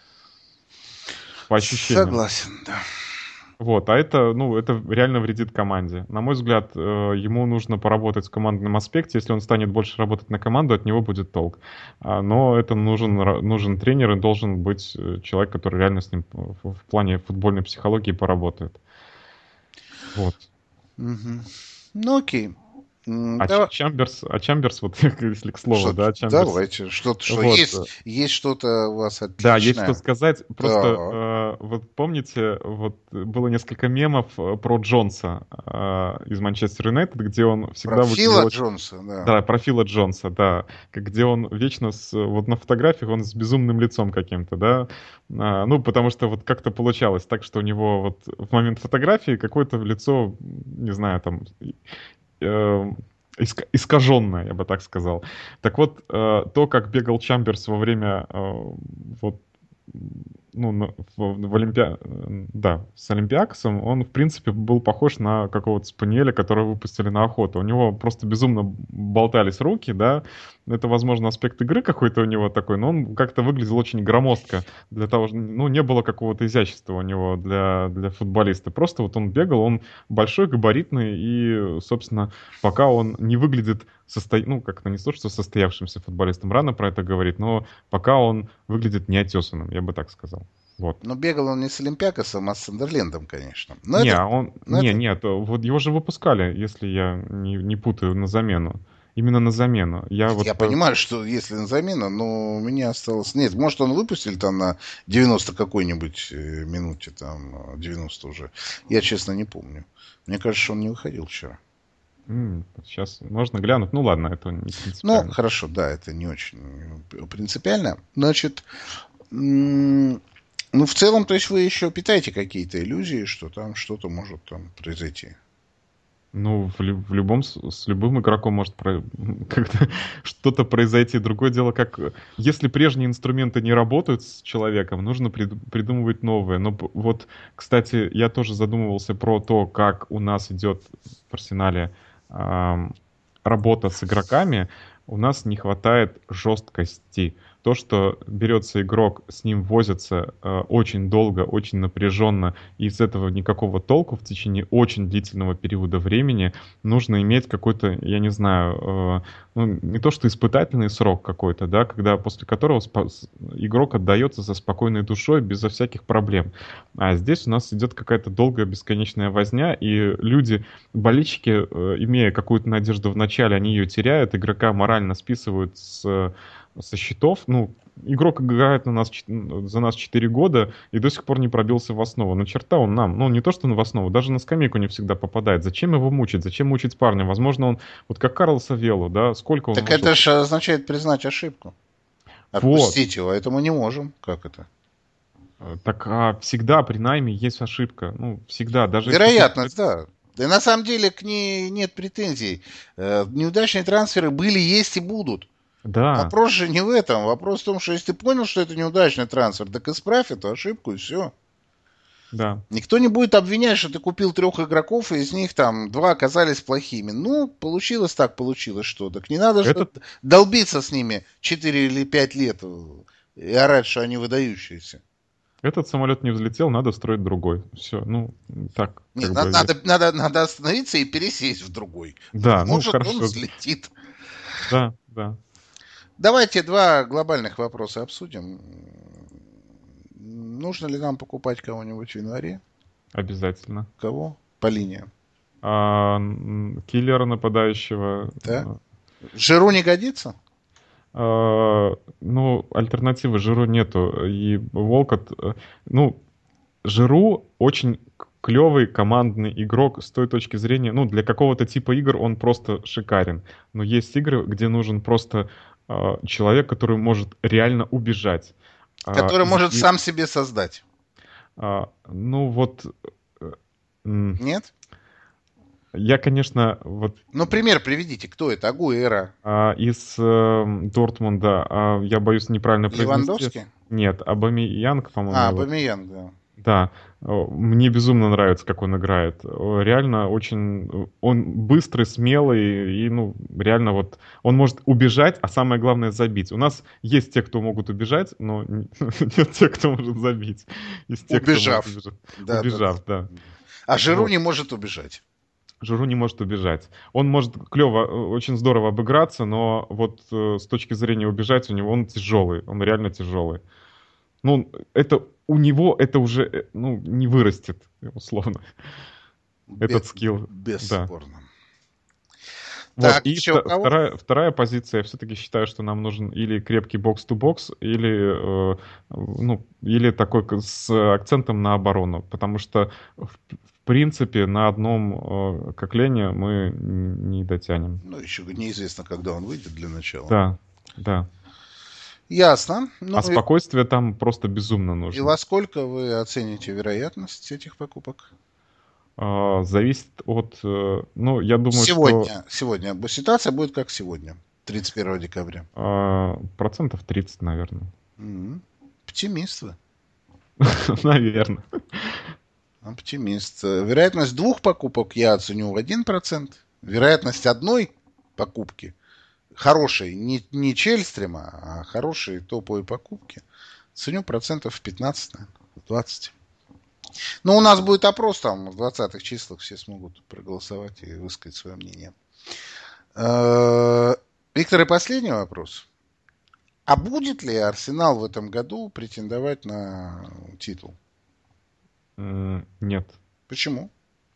S3: По ощущениям.
S2: Согласен, да.
S3: Вот, а это, ну, это реально вредит команде. На мой взгляд, э, ему нужно поработать в командном аспекте. Если он станет больше работать на команду, от него будет толк. А, Но это нужен, ра- нужен тренер и должен быть э, человек, который реально с ним в, в плане футбольной психологии поработает. Вот.
S2: Мгм. Ну, окей. М,
S3: А Ч-
S2: давай.
S3: Чамберс, а Чамберс, вот если к слову,
S2: Что,
S3: да, Чамберс,
S2: давайте. Что-то, что
S3: вот,
S2: есть, есть что-то у вас
S3: да, есть что
S2: отличное.
S3: сказать. Просто
S2: Так.
S3: э, вот помните, вот было несколько мемов э, про Джонса э, из Манчестер Юнайтед, где он
S2: Про
S3: всегда выглядел
S2: Фила
S3: очень...
S2: Джонса, да.
S3: Да, про Фила Джонса, да. Как- Где он вечно с... Вот на фотографиях он с безумным лицом каким-то, да. А, ну, потому что вот как-то получалось так, что у него вот в момент фотографии какое-то лицо, не знаю, там... э, иска- искаженное, я бы так сказал. Так вот, э, то, как бегал Чамберс во время э, вот ну, на- в, в Олимпиа... э, да, с Олимпиакосом, он, в принципе, был похож на какого-то спаниеля, которого выпустили на охоту. У него просто безумно болтались руки, да. Это, возможно, аспект игры какой-то у него такой, но он как-то выглядел очень громоздко для того, что, ну, не было какого-то изящества у него для, для футболиста. Просто вот он бегал, он большой, габаритный, и, собственно, пока он не выглядит состо... ну, как-то не то, что состоявшимся футболистом, рано про это говорить, но пока он выглядит неотесанным, я бы так сказал. Вот.
S2: Но бегал он не с Олимпиакосом, а с Сандерлендом, конечно. Но
S3: Не,
S2: это,
S3: а он...
S2: но
S3: Не,
S2: это,
S3: нет, вот его же выпускали, если я не, не путаю, на замену. Именно на замену. Я
S2: нет,
S3: вот...
S2: я
S3: по-
S2: понимаю, что если на замену, но у меня осталось... Нет, может, он выпустили там на девяносто какой-нибудь э, минуте, там, э, девяносто уже. Я, честно, не помню. Мне кажется, что он не выходил вчера.
S3: М, сейчас можно глянуть. Ну ладно, это не
S2: Ну,
S3: принципиально.
S2: хорошо, да, это не очень э, принципиально. Значит, м, ну, в целом, то есть вы еще питаете какие-то иллюзии, что там что-то может там произойти.
S3: Ну, в, лю- в любом, с с любым игроком может про- как-то что-то произойти. Другое дело, как э, если прежние инструменты не работают с человеком, нужно прид- придумывать новые. Но п- вот, кстати, я тоже задумывался про то, как у нас идет в Арсенале ам, работа с игроками. У нас не хватает жесткости. То, что берется игрок, с ним возятся э, очень долго, очень напряженно, и из этого никакого толку в течение очень длительного периода времени, нужно иметь какой-то, я не знаю, э, ну, не то что испытательный срок какой-то, да, когда после которого спа- с- игрок отдается со спокойной душой, безо всяких проблем. А здесь у нас идет какая-то долгая бесконечная возня, и люди, болельщики, э, имея какую-то надежду в начале, они ее теряют, игрока морально списывают с со счетов. Ну, игрок играет на нас, чет- за нас четыре года и до сих пор не пробился в основу. На черта он нам. Ну, не то, что он в основу, даже на скамейку не всегда попадает. Зачем его мучить? Зачем мучить парня? Возможно, он, вот как Карлос Савелло, да, сколько он
S2: Так
S3: может...
S2: это же означает признать ошибку.
S3: Вот.
S2: Отпустить его, а это мы не можем. Как это?
S3: Э, Так а всегда при найме есть ошибка. Ну, всегда. Даже если ты...
S2: Вероятность, да. Да на самом деле к ней нет претензий. Э, Неудачные трансферы были, есть и будут.
S3: Да,
S2: Вопрос же не в этом. Вопрос в том, что если ты понял, что это неудачный трансфер, так исправь эту ошибку и все.
S3: да.
S2: Никто не будет обвинять, что ты купил трех игроков, и из них там два оказались плохими. Ну, получилось так, получилось что. Так не надо же
S3: Этот,
S2: долбиться с ними четыре или пять лет э, и орать, что они выдающиеся.
S3: этот самолет не взлетел, надо строить другой. Все, ну, так,
S2: Нет,
S3: как
S2: на-
S3: бы... я-
S2: надо, надо, надо остановиться и пересесть в другой.
S3: Да, ну,
S2: Может, он
S3: хорошо.
S2: взлетит.
S3: Да, да.
S2: Давайте два глобальных вопроса обсудим. Нужно ли нам покупать кого-нибудь в январе?
S3: Обязательно.
S2: Кого? По линиям.
S3: А, м, киллера нападающего.
S2: Да? Жиру не годится?
S3: а, ну, альтернативы Жиру нету. И Волкот, э, ну, Жиру очень к- клевый командный игрок с той точки зрения, ну, для какого-то типа игр он просто шикарен. Но есть игры, где нужен просто э, человек, который может реально убежать. А,
S2: Который
S3: из-
S2: может
S3: и-
S2: сам себе создать.
S3: а, ну вот, э, м,
S2: Нет?
S3: я, конечно, вот
S2: Ну, пример приведите. Кто это? Агуэро?
S3: а, из э, Дортмунда, а, я боюсь неправильно произнести.
S2: Левандовский?
S3: Нет, Абамейянг, по-моему,
S2: А,
S3: его.
S2: Бамиян, да.
S3: Да, о, мне безумно нравится, как он играет. О, Реально очень... э, Он быстрый, смелый, и, ну, реально вот... Он может убежать, а самое главное забить. У нас есть те, кто могут убежать, но н- нет тех, кто может забить. Из тех, кто может
S2: Убежав.
S3: убежать.
S2: Да, да,
S3: Убежав, да.
S2: да. А Жиру
S3: Вот.
S2: не может убежать.
S3: Жиру не может убежать. Он может клево, э, очень здорово обыграться, но вот э, с точки зрения убежать у него он тяжелый. Он реально тяжелый. Ну, это у него это уже, э, ну, не вырастет, условно,
S2: Бе-
S3: этот скилл. Да.
S2: Бесспорно.
S3: Вот.
S2: Так,
S3: И
S2: еще у
S3: вта-
S2: кого?
S3: вторая, вторая позиция, я все-таки считаю, что нам нужен или крепкий бокс-то-бокс, или, э, ну, или такой к- с акцентом на оборону. Потому что, в, в принципе, на одном э, коклене мы н- не дотянем.
S2: Ну, еще неизвестно, когда он выйдет для начала.
S3: Да, да.
S2: Ясно. Ну,
S3: А
S2: и,
S3: спокойствие там просто безумно
S2: и
S3: нужно.
S2: во сколько вы оцените вероятность этих покупок?
S3: А, зависит от... э, Ну, я думаю, что
S2: Сегодня, сегодня. бу- Ситуация будет как сегодня, тридцать первого декабря.
S3: а, процентов тридцать, наверное.
S2: М. Оптимист вы.
S3: Наверное.
S2: Оптимист. Э, Вероятность двух покупок я оценю в один процент. Вероятность одной покупки, хорошей, не, не Чельстрима, а хорошей топовой покупки, ценю процентов в пятнадцать, наверное, в двадцать. Но у нас будет опрос там в двадцатых числах, все смогут проголосовать и высказать свое мнение. Э, Виктор, и последний вопрос. А будет ли Арсенал в этом году претендовать на титул?
S3: М, Нет.
S2: Почему?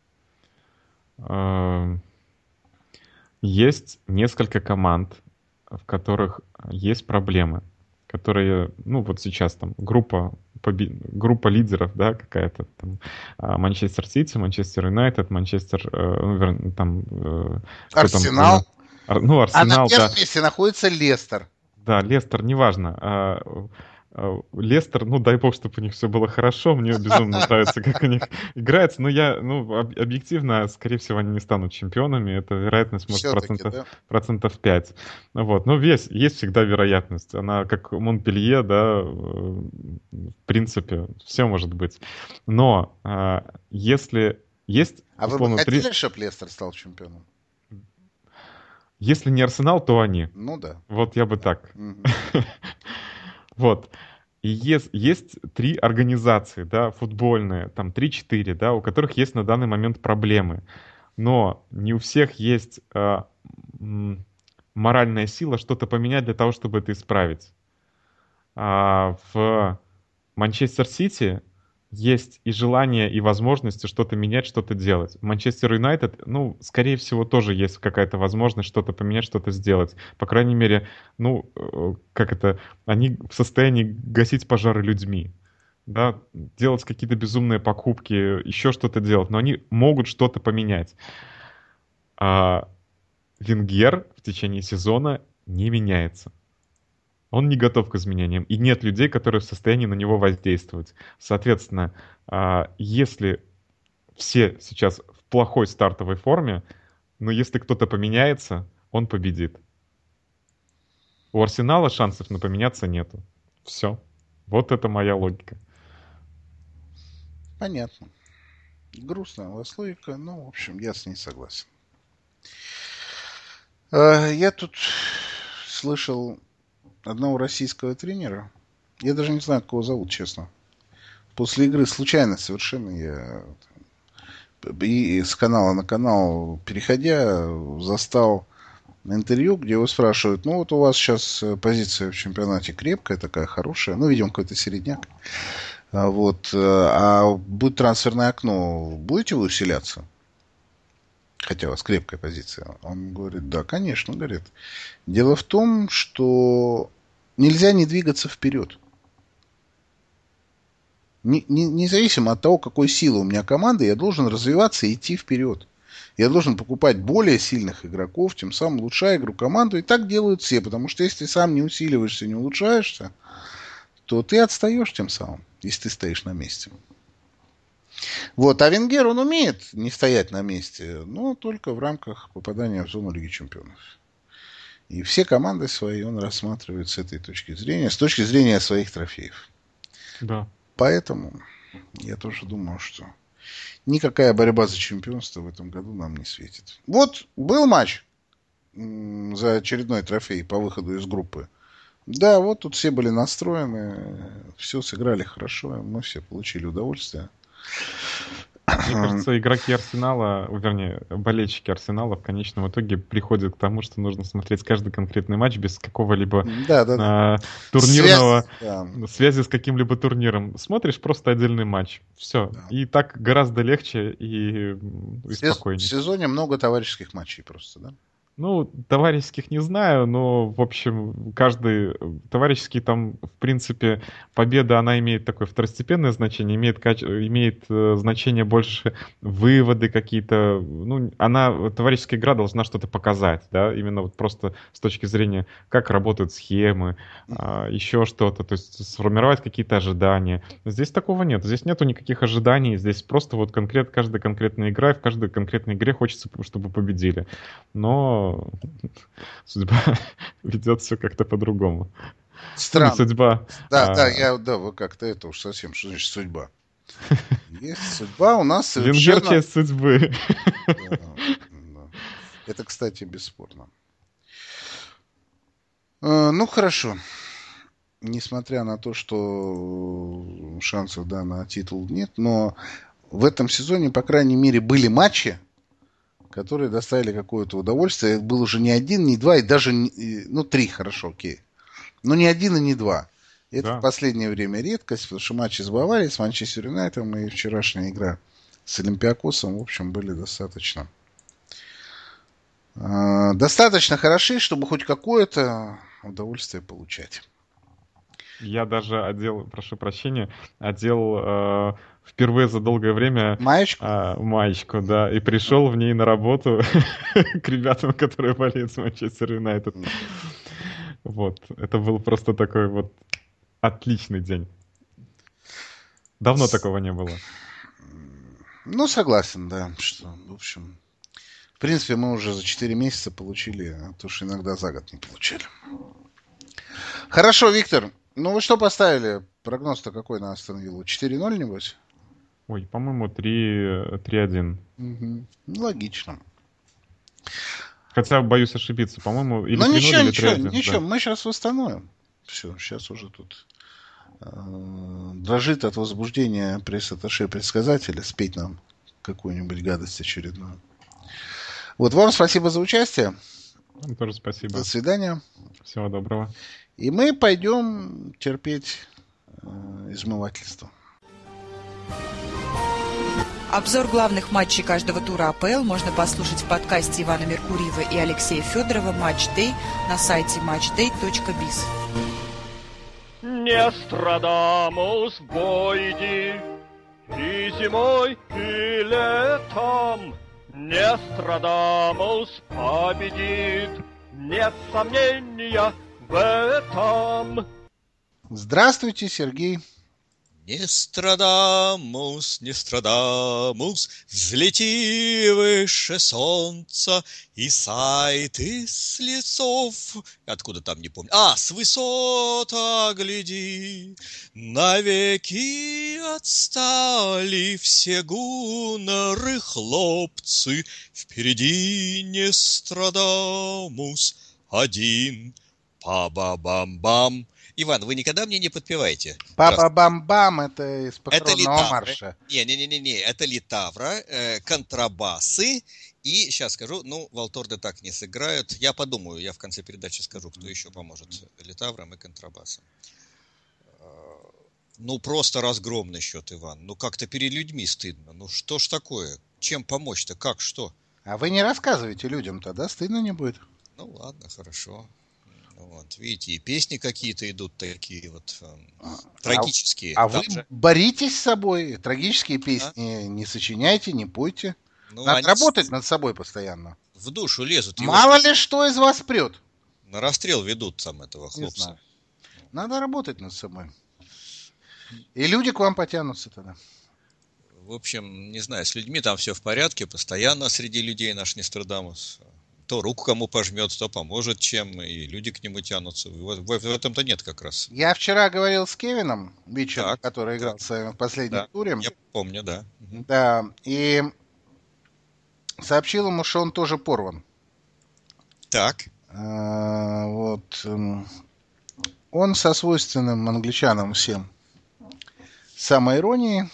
S3: А, Есть несколько команд, в которых есть проблемы, которые, ну вот сейчас там группа, поби- группа лидеров, да, какая-то там а, Манчестер Сити, Манчестер Юнайтед, Манчестер, э, ну, верн- там, э, кто там,
S2: Арсенал.
S3: Ар- ну,
S2: А на
S3: Арсенал, да,
S2: первом месте находится Лестер.
S3: да, Лестер, неважно. А, а, Лестер, ну дай бог, чтобы у них все было хорошо. Мне безумно нравится, как у них играется. Но я, ну, об- объективно, скорее всего, они не станут чемпионами. Это вероятность, может,
S2: Все-таки,
S3: процентов,
S2: да?
S3: процентов пять. Вот. Но есть, есть всегда вероятность. Она как Монпелье, да, э, в принципе, все может быть. Но а, если есть,
S2: А вы бы
S3: условно, три...
S2: хотели, чтобы Лестер стал чемпионом?
S3: Если не Арсенал, то они.
S2: Ну да.
S3: Вот я бы так.
S2: Мгм.
S3: Вот. И есть, есть три организации, да, футбольные, там три-четыре, да, у которых есть на данный момент проблемы. Но не у всех есть а, м, моральная сила что-то поменять для того, чтобы это исправить. А в Манчестер Сити есть и желание, и возможности что-то менять, что-то делать. В Манчестер Юнайтед, ну, скорее всего, тоже есть какая-то возможность что-то поменять, что-то сделать. По крайней мере, ну, э, как это, они в состоянии гасить пожары людьми, да, делать какие-то безумные покупки, еще что-то делать, но они могут что-то поменять. А Венгер в течение сезона не меняется. Он не готов к изменениям, и нет людей, которые в состоянии на него воздействовать. Соответственно, а, если все сейчас в плохой стартовой форме, но если кто-то поменяется, он победит. У Арсенала шансов на поменяться нету. Все. Вот это моя логика.
S2: Понятно. Грустная у вас логика, но, в общем, я с ней согласен. Э, Я тут слышал одного российского тренера. Я даже не знаю, как его зовут, честно. После игры случайно совершенно я и с канала на канал, переходя, застал интервью, где его спрашивают, ну вот у вас сейчас позиция в чемпионате крепкая, такая хорошая, ну, видимо, какой-то середняк. А вот, э, а будет трансферное окно, будете вы усиляться? Хотя у вас крепкая позиция. Он говорит, да, конечно, говорит. Дело в том, что нельзя не двигаться вперед. Не, не, независимо от того, какой силы у меня команда, я должен развиваться и идти вперед. Я должен покупать более сильных игроков, тем самым улучшая игру команду. И так делают все, потому что если ты сам не усиливаешься, не улучшаешься, то ты отстаешь тем самым, если ты стоишь на месте. Вот, а Венгер, он умеет не стоять на месте, но только в рамках попадания в зону Лиги Чемпионов. И все команды свои он рассматривает с этой точки зрения, с точки зрения своих трофеев.
S3: Да.
S2: Поэтому я тоже думаю, что никакая борьба за чемпионство в этом году нам не светит. Вот был матч за очередной трофей по выходу из группы. Да, вот тут все были настроены, все сыграли хорошо, мы все получили удовольствие.
S3: Мне кажется, игроки Арсенала, вернее, болельщики Арсенала в конечном итоге приходят к тому, что нужно смотреть каждый конкретный матч без какого-либо
S2: да, да, да.
S3: А, турнирного
S2: Связь, да.
S3: связи с каким-либо турниром. Смотришь просто отдельный матч. Все. Да. И так гораздо легче и, и спокойнее.
S2: В сезоне много товарищеских матчей просто, да?
S3: Ну, товарищеских не знаю, но, в общем, каждый товарищеский там, в принципе, победа, она имеет такое второстепенное значение, имеет, каче... имеет э, значение больше выводы какие-то. Ну, она, товарищеская игра должна что-то показать, да, именно вот просто с точки зрения, как работают схемы, э, еще что-то, то есть сформировать какие-то ожидания. Здесь такого нет, здесь нету никаких ожиданий, здесь просто вот конкрет, каждая конкретная игра, и в каждой конкретной игре хочется, чтобы победили. Но судьба ведет все как-то по-другому.
S2: Странно.
S3: Ну, судьба.
S2: Да,
S3: а...
S2: да, я, да, вы как-то это уж совсем, что значит судьба? Есть судьба у нас совершенно...
S3: Венгер часть судьбы.
S2: Да, да. Это, кстати, бесспорно. Ну, хорошо. Несмотря на то, что шансов, да, на титул нет, но в этом сезоне, по крайней мере, были матчи, которые доставили какое-то удовольствие. Это был уже не один, не два, и даже, не, ну, три, хорошо, окей. Но не один и не два. Это да. В последнее время редкость, потому что матчи с Баварией, с Манчестер Юнайтедом и вчерашняя игра с Олимпиакосом, в общем, были достаточно э, достаточно хороши, чтобы хоть какое-то удовольствие получать.
S3: Я даже одел, прошу прощения, одел э, впервые за долгое время
S2: маечку?
S3: Э, маечку, да, и пришел в ней на работу к ребятам, которые болеют с Манчестер Юнайтед. Вот, это был просто такой вот отличный день. Давно такого не было.
S2: Ну, согласен, да, что, в общем, в принципе, мы уже за четыре месяца получили, а то, что иногда за год не получали. Хорошо, Виктор. Ну, вы что поставили? Прогноз-то какой на Астон Виллу? четыре ноль, небось?
S3: Ой, по-моему, три один.
S2: Угу. Логично.
S3: Хотя боюсь ошибиться. По-моему, или
S2: ну,
S3: три ноль,
S2: ничего,
S3: или
S2: ничего,
S3: три один.
S2: ничего,
S3: да.
S2: мы сейчас восстановим. Все, сейчас уже тут э, дрожит от возбуждения пресс-атташе предсказателя спеть нам какую-нибудь гадость очередную. Вот, вам спасибо за участие.
S3: Вам тоже спасибо.
S2: До свидания.
S3: Всего доброго.
S2: И мы пойдем терпеть э, измывательство.
S1: Обзор главных матчей каждого тура АПЛ можно послушать в подкасте Ивана Меркурьева и Алексея Федорова «Матч Дэй» на сайте матчдэй точка биз.
S4: Не Нострадамус в бой иди, и зимой, и летом. Не Нострадамус победит, нет сомнения в этом.
S2: Здравствуйте, Сергей.
S5: Нострадамус, Нострадамус, взлети выше солнца и сайт из лесов. Откуда там, не помню. А, с высот огляди. Навеки отстали все гуннеры хлопцы. Впереди Нострадамус один. Па-ба-бам-бам. Иван, вы никогда мне не подпеваете?
S2: Папа-бам-бам, это из похоронного марша.
S5: Не-не-не-не, это литавра, э, контрабасы. И сейчас скажу, ну, валторды так не сыграют. Я подумаю, я в конце передачи скажу, кто еще поможет литаврам и контрабасам. Ну, просто разгромный счет, Иван. Ну, как-то перед людьми стыдно. Ну, что ж такое? Чем помочь-то? Как, что?
S2: А вы не рассказывайте людям тогда, стыдно не будет.
S5: Ну, ладно, хорошо. Вот, видите, и песни какие-то идут такие вот э, трагические.
S2: А, а вы
S5: же...
S2: боритесь с собой, трагические песни
S5: а?
S2: не сочиняйте, не пойте.
S5: Ну,
S2: Надо
S5: они
S2: работать над собой постоянно.
S5: в душу лезут.
S2: Мало ли что из вас прет.
S5: На расстрел ведут там этого
S2: Не
S5: хлопца.
S2: знаю. Надо работать над собой. И люди к вам потянутся тогда.
S5: В общем, не знаю, с людьми там все в порядке. Постоянно среди людей наш Нострадамус. То руку кому пожмет, то поможет чем. И люди к нему тянутся. В, в, в этом-то нет как раз.
S2: Я вчера говорил с Кевином Бичем,
S5: Так,
S2: который играл
S5: так.
S2: с вами в последнем
S5: Да,
S2: туре.
S5: я помню, да. Угу.
S2: Да, и сообщил ему, что он тоже порван.
S5: Так.
S2: А, вот. Он со свойственным англичанам всем самоиронией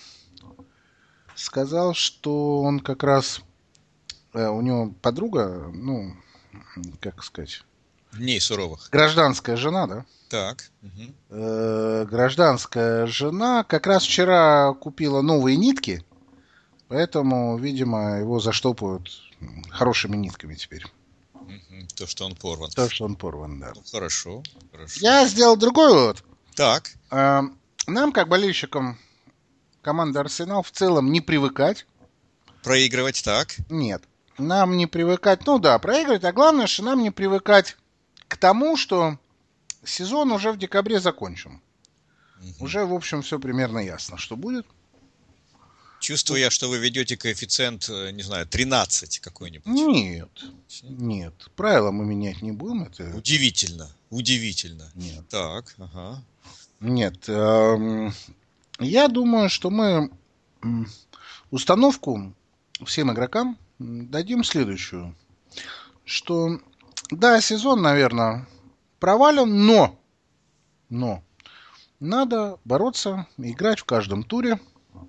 S2: сказал, что он как раз... У него подруга, ну, как сказать...
S5: Дней суровых.
S2: Гражданская жена, да?
S5: Так. Угу.
S2: Э, гражданская жена как раз вчера купила новые нитки, поэтому, видимо, его заштопают хорошими нитками теперь.
S5: Угу. То, что он порван.
S2: То, что он порван, да.
S5: Ну, хорошо, хорошо.
S2: Я сделал другой вывод.
S5: Так.
S2: Э, нам, как болельщикам команды Арсенал, в целом не привыкать.
S5: Проигрывать, так?
S2: Нет. Нам не привыкать, ну да, проигрывать, а главное, что нам не привыкать к тому, что сезон уже в декабре закончен. Угу. Уже, в общем, все примерно ясно, что будет.
S5: Чувствую я, что вы ведете коэффициент, не знаю, тринадцать какой-нибудь.
S2: Нет, нет. Правила мы менять не будем. Это...
S5: Удивительно, удивительно.
S2: Нет.
S5: Так, ага.
S2: Нет. Эм, я думаю, что мы установку всем игрокам дадим следующую. Что, да, сезон, наверное, провален, но, но надо бороться, играть в каждом туре,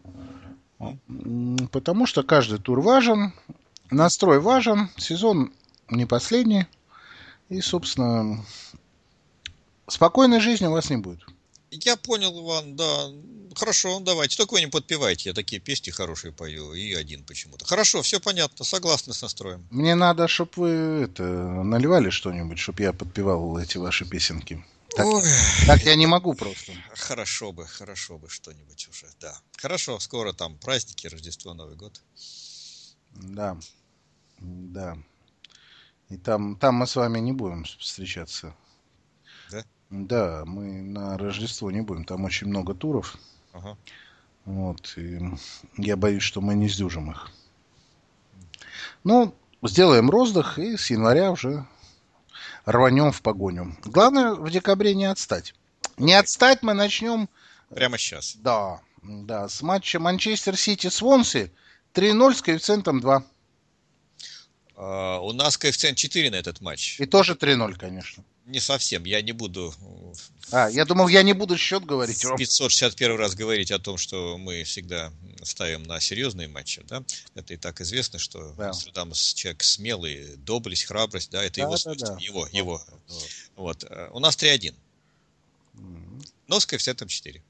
S2: потому что каждый тур важен, настрой важен, сезон не последний, и, собственно, спокойной жизни у вас не будет.
S5: Я понял, Иван, да. Хорошо, давайте. Только вы не подпевайте. Я такие песни хорошие пою. И один почему-то. Хорошо, все понятно. Согласны с настроем.
S2: Мне надо, чтобы вы это, наливали что-нибудь, чтобы я подпевал эти ваши песенки. Так, так я не могу просто.
S5: Хорошо бы, хорошо бы что-нибудь уже, да. Хорошо, скоро там праздники, Рождество, Новый год.
S2: Да, да. И там, там мы с вами не будем встречаться.
S5: Да?
S2: Да, мы на Рождество не будем. Там очень много туров.
S5: Ага.
S2: Вот. И я боюсь, что мы не сдюжим их. Ну, сделаем роздых и с января уже рванем в погоню. Главное в декабре не отстать. Не отстать мы начнем...
S5: Прямо сейчас.
S2: Да, да. С матча Манчестер Сити Свонси три ноль с коэффициентом два.
S5: Uh, у нас коэффициент четыре на этот матч.
S2: И тоже три ноль, конечно.
S5: Не совсем, я не буду...
S2: А, я думал, я не буду счет говорить.
S5: В пятьсот шестьдесят первый раз говорить о том, что мы всегда ставим на серьезные матчи, да? Это и так известно, что
S2: да.
S5: Нострадамус человек смелый, доблесть, храбрость, да, это
S2: да,
S5: его
S2: да,
S5: свойство,
S2: да.
S5: его,
S2: да.
S5: его. Да. Вот. У нас три один. Mm-hmm. Но с коэффициентом четыре.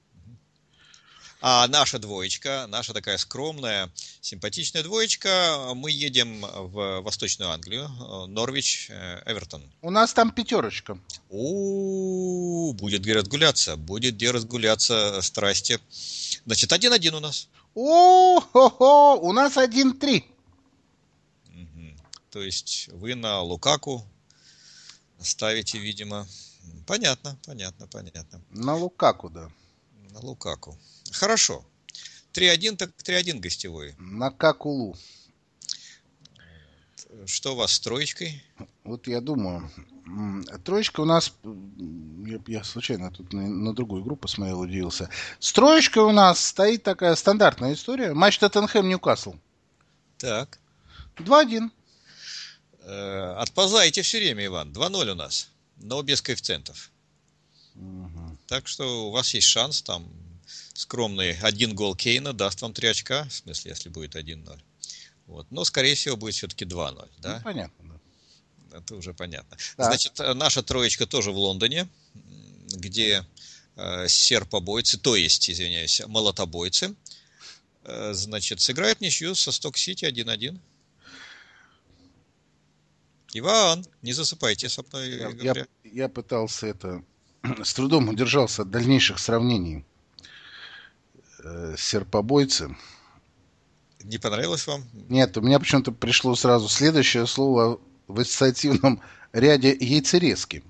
S5: А наша двоечка, наша такая скромная, симпатичная двоечка, мы едем в Восточную Англию, Норвич, Эвертон.
S2: У нас там пятерочка.
S5: У-у-у, будет где разгуляться, будет где разгуляться, страсти. Значит, один один у нас.
S2: О-хо-хо, у нас один три.
S5: Угу. То есть вы на Лукаку ставите, видимо. Понятно, понятно, понятно.
S2: На Лукаку, да.
S5: На Лукаку. Хорошо. три один, так три один гостевой.
S2: На Какулу.
S5: Что у вас с троечкой?
S2: Вот я думаю. Троечка у нас... Я, я случайно тут на, на другую группу посмотрел, удивился. С троечкой у нас стоит такая стандартная история. Матч Тоттенхэм-Ньюкасл.
S5: Так.
S2: два один.
S5: Э, отползаете все время, Иван. два ноль у нас. Но без коэффициентов.
S2: Угу.
S5: Так что у вас есть шанс там... Скромный один гол Кейна даст вам три очка, в смысле, если будет один ноль. Вот. Но, скорее всего, будет все-таки два ноль. Да?
S2: Ну, понятно, да.
S5: Это уже понятно.
S2: Да.
S5: Значит, наша троечка тоже в Лондоне, где э, серпобойцы, то есть, извиняюсь, молотобойцы, э, значит, сыграют ничью со Сток-Сити один один. Иван, не засыпайте со мной,
S2: Я,
S5: говоря.
S2: я, я пытался это... С трудом удержался от дальнейших сравнений э, с серпобойцем.
S5: Не понравилось вам?
S2: Нет, у меня почему-то пришло сразу следующее слово в ассоциативном ряде яйцерезки.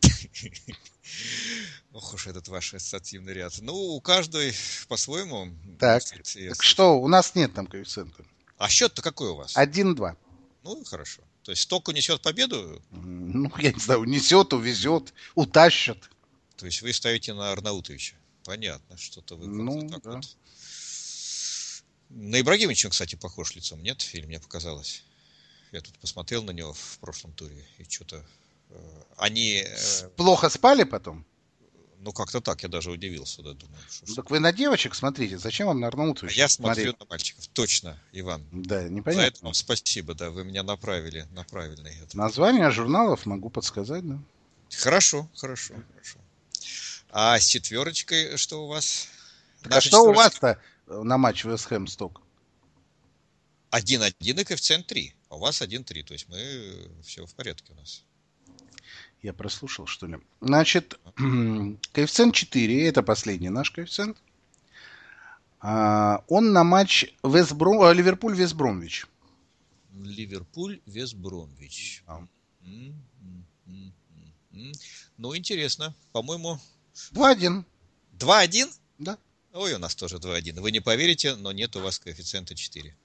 S5: Ох уж этот ваш ассоциативный ряд. Ну, у каждой по-своему.
S2: Так,
S5: Может, и-
S2: так что, у нас нет там коэффициента.
S5: А счет-то какой у вас?
S2: один-два.
S5: Ну, хорошо. То есть Стоку несет победу,
S2: М, Ну, я не знаю, унесет, увезет, утащит.
S5: то есть вы ставите на Арнаутовича. Понятно, что-то вы как-то
S2: Ну,
S5: так
S2: да.
S5: вот. На Ибрагимовича, кстати, похож лицом, нет? Или мне показалось? Я тут посмотрел на него в прошлом туре, и что-то... э, Они... э,
S2: Плохо спали потом?
S5: Ну, как-то так, я даже удивился, да, думаю. Что,
S2: Ну,
S5: что-
S2: так вы на девочек смотрите, зачем вам на
S5: А
S2: Арнаутовича
S5: я смотрю
S2: смотреть?
S5: на мальчиков, точно, Иван.
S2: Да,
S5: За это
S2: непонятно.
S5: вам спасибо, да, вы меня направили на правильный. этот-
S2: Название журналов могу подсказать, да?
S5: Хорошо, хорошо, хорошо. А с четверочкой что у вас?
S2: Так а
S5: Наша
S2: что у
S5: четверочка
S2: вас-то на матч Вест Хэм Сток?
S5: один-один и коэффициент три. А у вас один-три, то есть мы все в порядке у нас.
S2: Я прослушал, что ли? Значит, коэффициент четыре, это последний наш коэффициент. А, он на матч Вестбром... а, Ливерпуль-Вестбромвич.
S5: Ливерпуль, Вестбромвич.
S2: А.
S5: М, м, м, м, м. Ну, интересно. По-моему,
S2: два-один.
S5: два-один?
S2: Да.
S5: Ой, у нас тоже два-один. Вы не поверите, но нет у вас коэффициента четыре.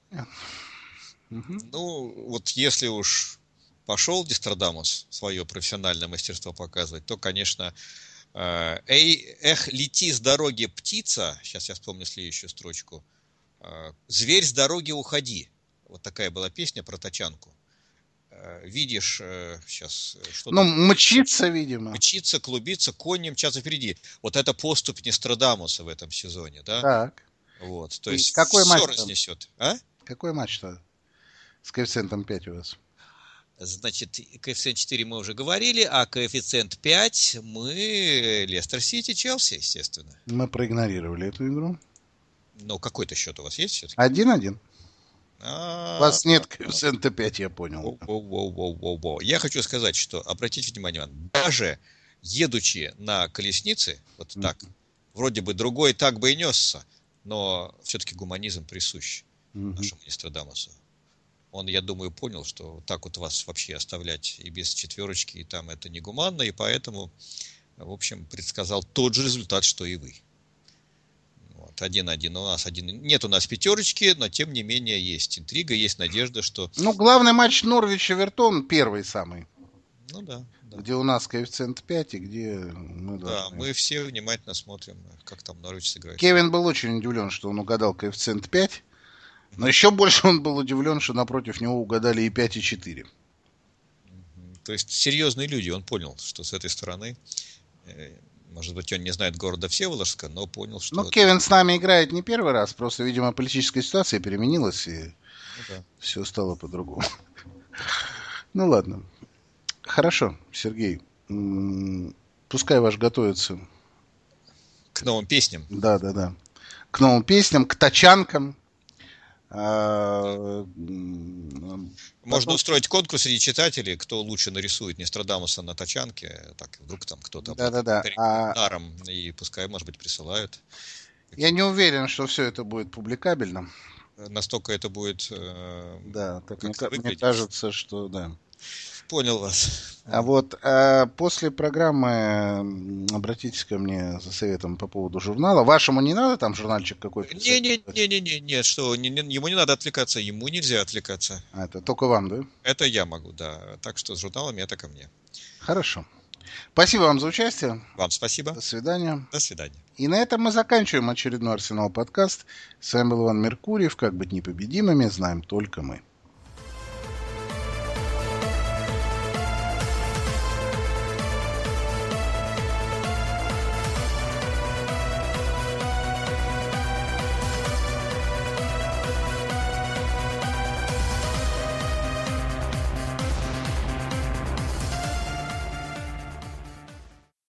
S2: Мгм.
S5: Ну, вот если уж пошел Дистрадамус свое профессиональное мастерство показывать, то, конечно, э, эй, эх, лети с дороги, птица, сейчас я вспомню следующую строчку, э, зверь с дороги уходи. Вот такая была песня про тачанку. Э, видишь, э, сейчас что-то
S2: Ну, мчится, видимо.
S5: мчится, клубится, конь мчатся впереди. Вот это поступь Нострадамуса в этом сезоне, да?
S2: Так.
S5: Вот, то
S2: И
S5: есть
S2: какой
S5: все
S2: матч там?
S5: разнесет. А?
S2: Какой матч-то с коэффициентом пять у вас?
S5: Значит, коэффициент четыре мы уже говорили, а коэффициент пять мы Лестер Сити, Челси, естественно.
S2: Мы проигнорировали эту игру.
S5: Но какой-то счет у вас есть все-таки?
S2: один-один. У
S5: А,
S2: вас нет коэффициента пять, я понял.
S5: воу-воу-воу-воу-воу. Я хочу сказать, что, обратите внимание, Иван, даже едучи на колеснице, вот
S2: Мгм.
S5: так, вроде бы другой так бы и несся, но все-таки гуманизм присущ
S2: Мгм.
S5: нашему Нострадамусу. Он, я думаю, понял, что так вот вас вообще оставлять и без четверочки, и там это негуманно, и поэтому, в общем, предсказал тот же результат, что и вы. Вот, один-один. У нас один. Нет у нас пятерочки, но тем не менее есть интрига, есть надежда, что...
S2: Ну, главный матч Норвич-Эвертон первый самый,
S5: Ну да, да.
S2: где у нас коэффициент пять и где мы
S5: Да,
S2: должны...
S5: мы все внимательно смотрим, как там Норвич сыграет.
S2: Кевин был очень удивлен, что он угадал коэффициент пять, но еще больше он был удивлен, что напротив него угадали и пять, и четыре.
S5: Мгм. То есть серьезные люди, он понял, что с этой стороны, э, может быть, он не знает города Всеволожска, но понял, что...
S2: Ну, Кевин с нами играет не первый раз, просто, видимо, политическая ситуация переменилась, и
S5: Ну да.
S2: все стало по-другому. Ну, ладно. Хорошо, Сергей. М, Пускай ваш готовится.
S5: К новым песням.
S2: Да, да, да. К новым песням, к тачанкам. А, м,
S5: Можно
S2: потом-
S5: устроить конкурс среди читателей, кто лучше нарисует Нострадамуса на тачанке. Так, вдруг там кто-то
S2: Да-да-да. А-
S5: даром, и пускай, может быть, присылают.
S2: Я не уверен, что все это будет публикабельно.
S5: Настолько это будет... э,
S2: Да, так
S5: Как
S2: мне,
S5: это
S2: ка- мне
S5: выглядит?
S2: кажется, что да.
S5: Понял вас.
S2: А вот а, после программы м, обратитесь ко мне за советом по поводу журнала. Вашему не надо там журнальчик какой-то?
S5: Не-не-не-не-не, нет, что, не- не- ему не надо отвлекаться, ему нельзя отвлекаться.
S2: А, это только вам, да?
S5: Это я могу, да. Так что с журналами это ко мне.
S2: Хорошо. Спасибо вам за участие.
S5: Вам спасибо.
S2: До свидания.
S5: До свидания.
S2: И на этом мы заканчиваем очередной Арсенал подкаст. С вами был Иван Меркурьев. Как быть непобедимыми, знаем только мы.